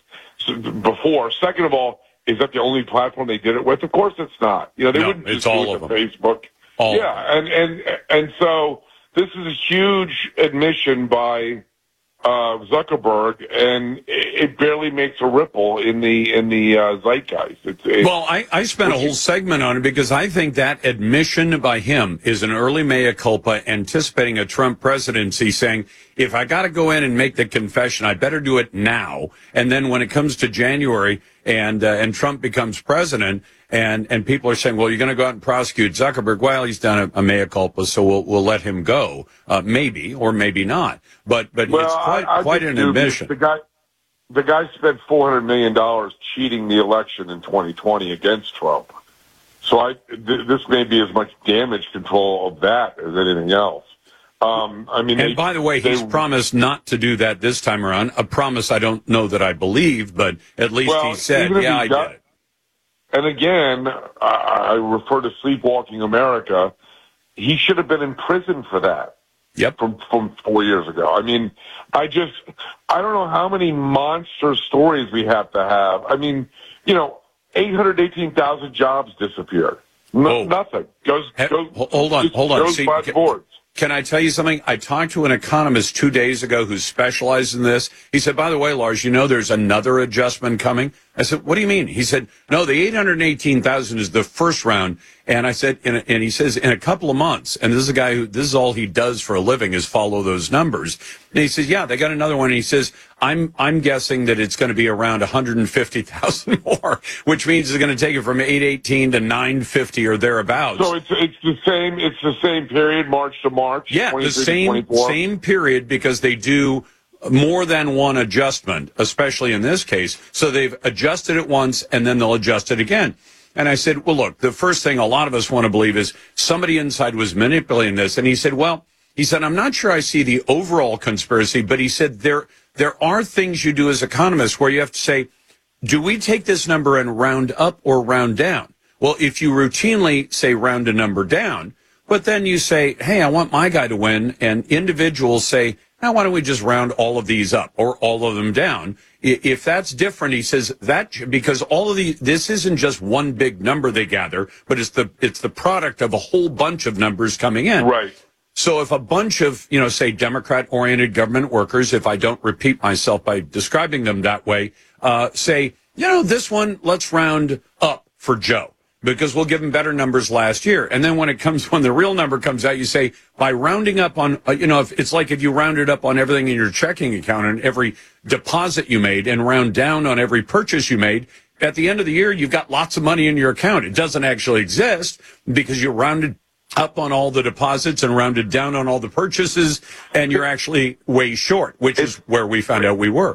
before? Second of all, is that the only platform they did it with? Of course, it's not. You know, they no, wouldn't it's just all do it of to them. Facebook. All yeah, and and and so this is a huge admission by uh, Zuckerberg, and it, it barely makes a ripple in the in the uh, zeitgeist. It's, it's, well, I, I spent a whole segment on it because I think that admission by him is an early mea culpa, anticipating a Trump presidency, saying, if I got to go in and make the confession, I better do it now. And then when it comes to January and uh, and Trump becomes president, and and people are saying, well, you're going to go out and prosecute Zuckerberg. Well, he's done a, a mea culpa, so we'll we'll let him go, uh, maybe or maybe not. But but well, it's quite I, I quite an admission. The guy, the guy spent four hundred million dollars cheating the election in twenty twenty against Trump. So I th- this may be as much damage control of that as anything else. Um, I mean, and they, by the way, they, he's promised not to do that this time around. A promise I don't know that I believe, but at least well, he said, yeah, I got, did it. And again, I, I refer to Sleepwalking America. He should have been in prison for that. Yep. From, from four years ago. I mean, I just, I don't know how many monster stories we have to have. I mean, you know, eight hundred eighteen thousand jobs disappeared. No, oh. Nothing. Goes, He, goes, hold on, hold on. Goes See, by the boards. Can I tell you something? I talked to an economist two days ago who specialized in this. He said, by the way, Lars, you know there's another adjustment coming? I said, what do you mean? He said, no, the eight hundred eighteen thousand is the first round. And I said, in a, and he says, in a couple of months, and this is a guy who, this is all he does for a living is follow those numbers. And he says, yeah, they got another one. And he says, I'm, I'm guessing that it's going to be around one hundred fifty thousand more, which means it's going to take it from eight eighteen to nine fifty or thereabouts. So it's, it's the same, it's the same period, March to March? Yeah, the same, same period, because they do more than one adjustment, especially in this case. So they've adjusted it once and then they'll adjust it again. And I said, well, look, the first thing a lot of us want to believe is somebody inside was manipulating this. And he said, well, he said, I'm not sure I see the overall conspiracy, but he said there, there are things you do as economists where you have to say, do we take this number and round up or round down? Well, if you routinely say round a number down, but then you say, hey, I want my guy to win, and individuals say, now, why don't we just round all of these up or all of them down? If that's different, he says that because all of the, this isn't just one big number they gather, but it's the, it's the product of a whole bunch of numbers coming in. Right. So if a bunch of, you know, say Democrat-oriented government workers, if I don't repeat myself by describing them that way, uh, say, you know, this one, let's round up for Joe, because we'll give him better numbers last year. And then when it comes, when the real number comes out, you say, by rounding up on, uh, you know, if it's like if you rounded up on everything in your checking account and every deposit you made and round down on every purchase you made, at the end of the year, you've got lots of money in your account. It doesn't actually exist because you rounded up on all the deposits and rounded down on all the purchases, and you're actually way short, which is where we found out we were.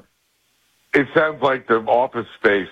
It sounds like the Office Space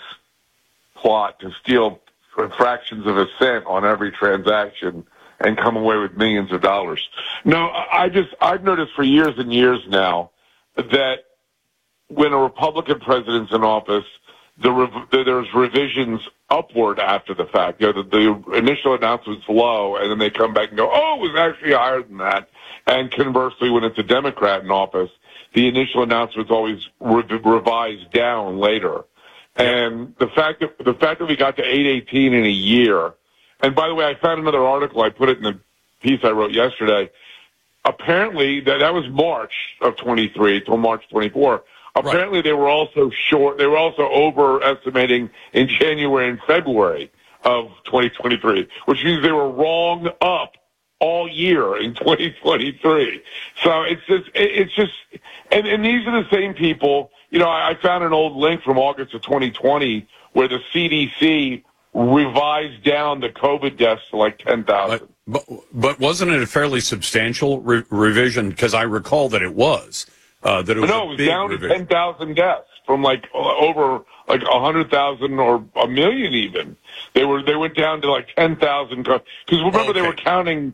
plot to steal fractions of a cent on every transaction and come away with millions of dollars. No, I just, I've noticed for years and years now that when a Republican president's in office, the rev- there's revisions upward after the fact. You know, the, the initial announcement's low, and then they come back and go, oh, it was actually higher than that. And conversely, when it's a Democrat in office, the initial announcement's always re- revised down later. And the fact that the fact that we got to eight eighteen in a year, and by the way, I found another article. I put it in the piece I wrote yesterday. Apparently, that that was March of twenty-three till March twenty-four. Apparently, right. They were also short. They were also overestimating in January and February of twenty twenty-three, which means they were wrong up all year in twenty twenty-three. So it's just, it's just, and, and these are the same people. You know, I found an old link from August of twenty twenty where the C D C revised down the COVID deaths to like ten thousand. But, but, but wasn't it a fairly substantial re- revision? Because I recall that it was. Uh, that it was no, a it was big down revision. to ten thousand deaths from like over like one hundred thousand or a million even. They were they went down to like ten thousand. Because remember, okay. They were counting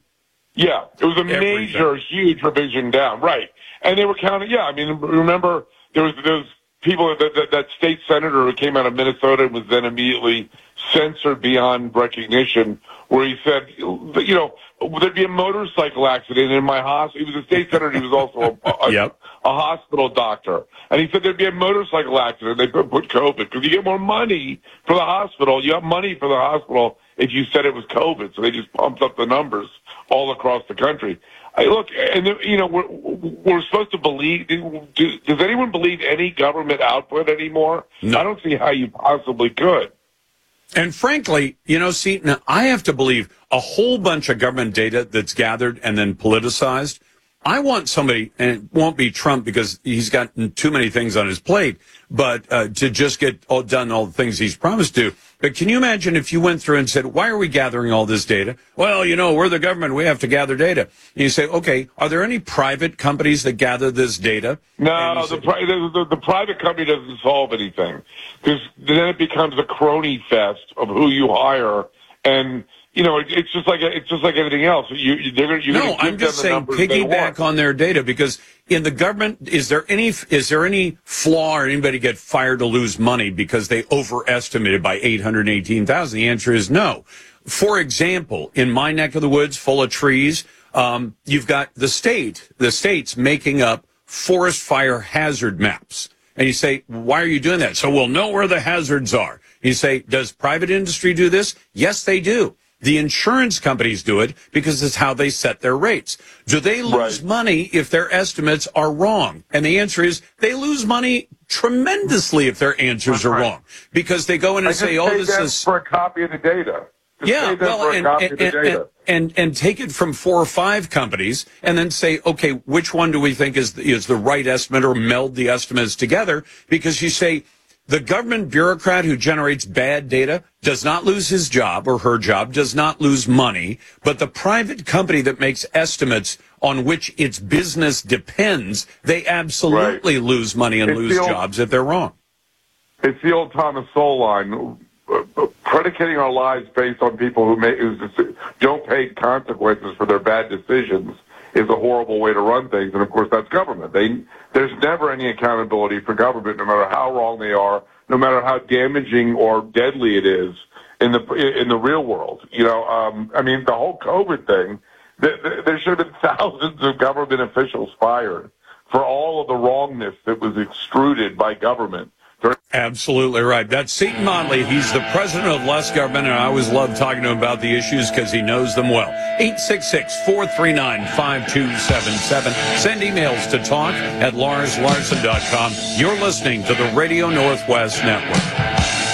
Yeah, it was a Everything. major, huge revision down, right? And they were counting. Yeah, I mean, remember there was those people that, that that state senator who came out of Minnesota and was then immediately censored beyond recognition, where he said, you know, there'd be a motorcycle accident in my hospital. He was a state senator. He was also a, a, yep. a hospital doctor, and he said there'd be a motorcycle accident. They put, put COVID because you get more money for the hospital. You have money for the hospital if you said it was COVID, so they just pumped up the numbers all across the country. I look, and you know, we're, we're supposed to believe. Do, does anyone believe any government output anymore? No. I don't see how you possibly could. And frankly, you know, Seton, I have to believe a whole bunch of government data that's gathered and then politicized. I want somebody, and it won't be Trump because he's got too many things on his plate, but uh, to just get all done all the things he's promised to. But can you imagine if you went through and said, why are we gathering all this data? Well, you know, we're the government. We have to gather data. And you say, okay, are there any private companies that gather this data? No, the, say, pri- the, the, the private company doesn't solve anything because then it becomes a crony fest of who you hire. And, you know, it, it's just like it's just like anything else. You, you, they're gonna, you're no, gonna give I'm just them the saying numbers they want. piggyback on their data because in the government, is there any is there any flaw or anybody get fired to lose money because they overestimated by eight hundred eighteen thousand? The answer is no. For example, in my neck of the woods, full of trees, um, you've got the state, the states making up forest fire hazard maps. And you say, why are you doing that? So we'll know where the hazards are. You say, does private industry do this? Yes, they do. The insurance companies do it because it's how they set their rates. Do they lose right. money if their estimates are wrong? And the answer is they lose money tremendously if their answers are right. wrong because they go in and I say, just oh, pay this them is for a copy of the data. Just yeah, pay them well, for a and, copy and, of the and, data. and, and, and take it from four or five companies and then say, okay, which one do we think is, is the right estimate or meld the estimates together? Because you say, the government bureaucrat who generates bad data does not lose his job or her job, does not lose money, but the private company that makes estimates on which its business depends, they absolutely right. lose money and it's lose old, jobs if they're wrong. It's the old Thomas Sowell line, uh, predicating our lives based on people who, make, who don't pay consequences for their bad decisions is a horrible way to run things, and of course that's government. They, there's never any accountability for government, no matter how wrong they are, no matter how damaging or deadly it is in the in the real world. You know, um, I mean, the whole COVID thing, th- th- there should have been thousands of government officials fired for all of the wrongness that was extruded by government. Absolutely right. That's Seton Motley. He's the president of Less Government, and I always love talking to him about the issues because he knows them well. eight six six, four three nine, five two seven seven. Send emails to talk at lars larson dot com. You're listening to the Radio Northwest Network.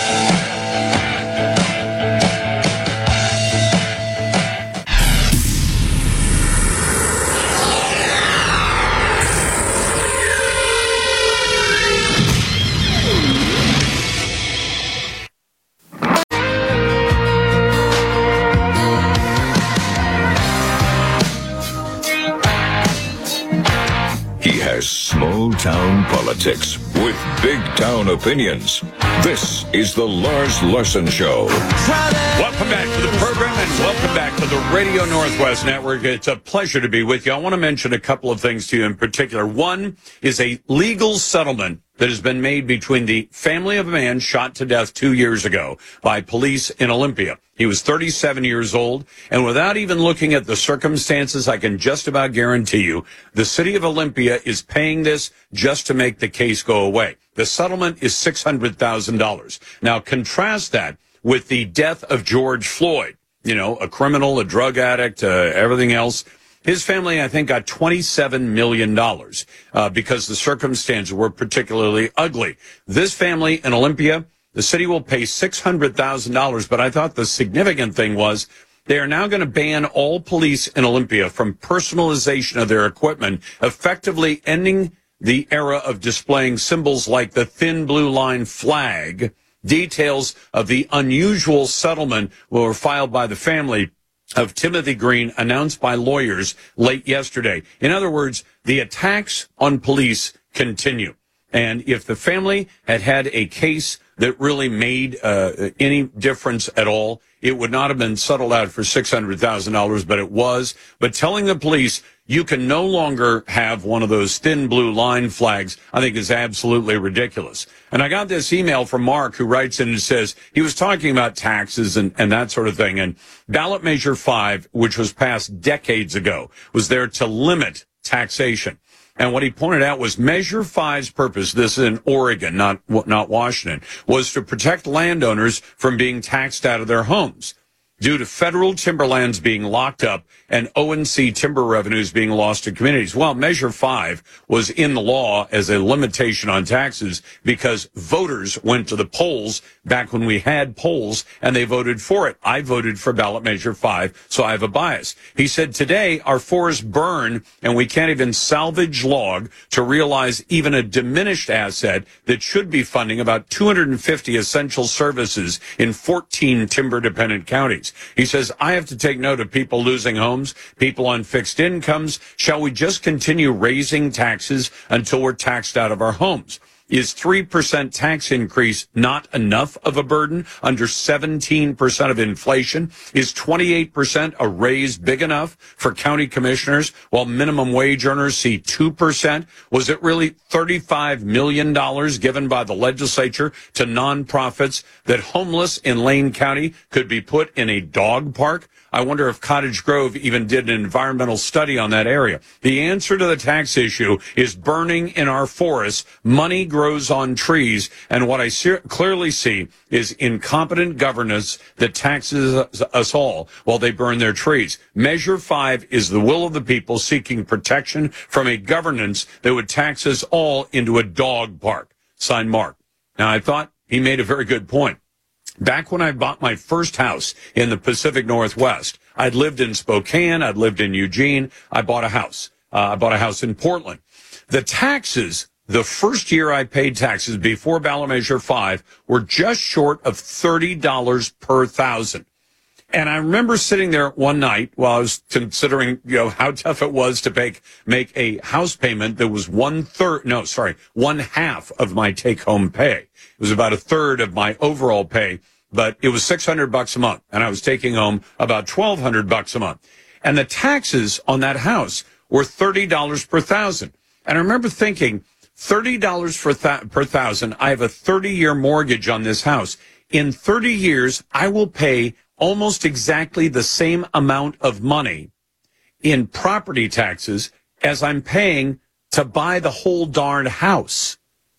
Small town politics with big town opinions. This is the Lars Larson Show. Welcome back to the program and welcome back to the Radio Northwest Network. It's a pleasure to be with you. I want to mention a couple of things to you in particular. One is a legal settlement that has been made between the family of a man shot to death two years ago by police in Olympia. He was thirty-seven years old, and without even looking at the circumstances, I can just about guarantee you the city of Olympia is paying this just to make the case go away. The settlement is six hundred thousand dollars. Now, contrast that with the death of George Floyd, you know, a criminal, a drug addict, uh, everything else. His family, I think, got twenty-seven million dollars uh, because the circumstances were particularly ugly. This family in Olympia, the city will pay six hundred thousand dollars, but I thought the significant thing was they are now going to ban all police in Olympia from personalization of their equipment, effectively ending the era of displaying symbols like the thin blue line flag. Details of the unusual settlement were filed by the family of Timothy Green, announced by lawyers late yesterday. In other words, the attacks on police continue. And if the family had had a case that really made uh, any difference at all, it would not have been settled out for six hundred thousand dollars, but it was. But telling the police you can no longer have one of those thin blue line flags, I think is absolutely ridiculous. And I got this email from Mark who writes in and says he was talking about taxes and, and that sort of thing. And ballot measure five, which was passed decades ago, was there to limit taxation. And what he pointed out was Measure five's purpose, this is in Oregon, not, not Washington, was to protect landowners from being taxed out of their homes due to federal timberlands being locked up and O and C timber revenues being lost to communities. Well, Measure five was in the law as a limitation on taxes because voters went to the polls back when we had polls and they voted for it. I voted for ballot Measure five, so I have a bias. He said, today our forests burn and we can't even salvage log to realize even a diminished asset that should be funding about two hundred fifty essential services in fourteen timber-dependent counties. He says, I have to take note of people losing homes, people on fixed incomes. Shall we just continue raising taxes until we're taxed out of our homes? Is three percent tax increase not enough of a burden under seventeen percent of inflation? Is twenty-eight percent a raise big enough for county commissioners while minimum wage earners see two percent? Was it really thirty-five million dollars given by the legislature to nonprofits that homeless in Lane County could be put in a dog park? I wonder if Cottage Grove even did an environmental study on that area. The answer to the tax issue is burning in our forests. Money grows on trees. And what I see, clearly see is incompetent governance that taxes us all while they burn their trees. Measure five is the will of the people seeking protection from a governance that would tax us all into a dog park. Signed, Mark. Now, I thought he made a very good point. Back when I bought my first house in the Pacific Northwest, I'd lived in Spokane, I'd lived in Eugene, I bought a house. Uh, I bought a house in Portland. The taxes, the first year I paid taxes before ballot measure five, were just short of thirty dollars per thousand. And I remember sitting there one night while I was considering, you know, how tough it was to make, make a house payment that was one third, no, sorry, one half of my take home pay. It was about a third of my overall pay, but it was six hundred bucks a month and I was taking home about twelve hundred bucks a month. And the taxes on that house were thirty dollars per thousand. And I remember thinking, thirty dollars for th- per thousand. I have a thirty year mortgage on this house. In thirty years, I will pay almost exactly the same amount of money in property taxes as I'm paying to buy the whole darn house.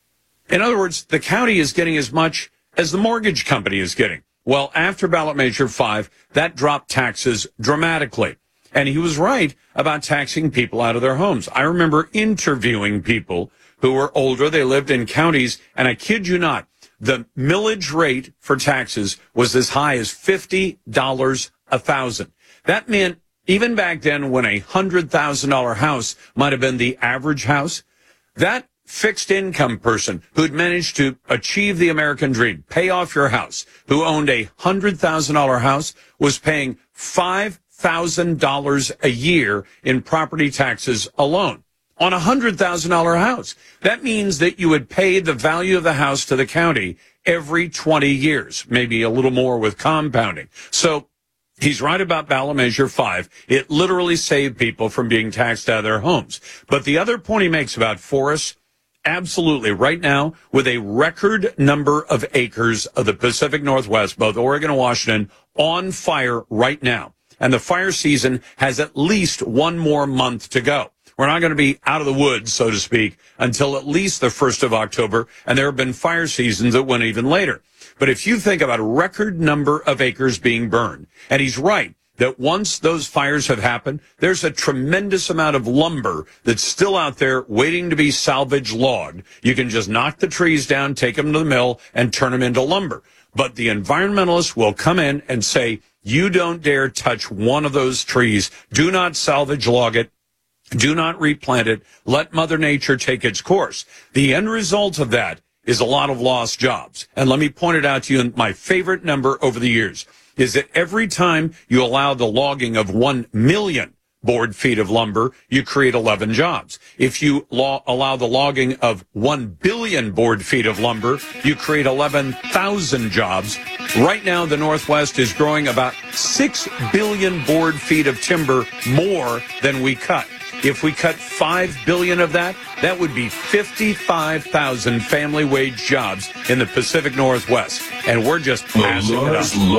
In other words, the county is getting as much as the mortgage company is getting. Well, after ballot measure five, that dropped taxes dramatically. And he was right about taxing people out of their homes. I remember interviewing people who were older. They lived in counties, and I kid you not, the millage rate for taxes was as high as fifty dollars a thousand. That meant even back then when a one hundred thousand dollars house might have been the average house, that fixed income person who'd managed to achieve the American dream, pay off your house, who owned a one hundred thousand dollars house, was paying five thousand dollars a year in property taxes alone on a one hundred thousand dollars house. That means that you would pay the value of the house to the county every twenty years, maybe a little more with compounding. So he's right about ballot measure five. It literally saved people from being taxed out of their homes. But the other point he makes about forests, absolutely, right now, with a record number of acres of the Pacific Northwest, both Oregon and Washington, on fire right now. And the fire season has at least one more month to go. We're not going to be out of the woods, so to speak, until at least the first of October, and there have been fire seasons that went even later. But if you think about a record number of acres being burned, and he's right, that once those fires have happened, there's a tremendous amount of lumber that's still out there waiting to be salvage logged. You can just knock the trees down, take them to the mill, and turn them into lumber. But the environmentalists will come in and say, you don't dare touch one of those trees. Do not salvage log it. Do not replant it. Let Mother Nature take its course. The end result of that is a lot of lost jobs. And let me point it out to you, in my favorite number over the years is that every time you allow the logging of one million board feet of lumber, you create eleven jobs. If you law, allow the logging of one billion board feet of lumber, you create eleven thousand jobs. Right now, the Northwest is growing about six billion board feet of timber more than we cut. If we cut five billion of that, that would be fifty-five thousand family wage jobs in the Pacific Northwest. And we're just passing it up.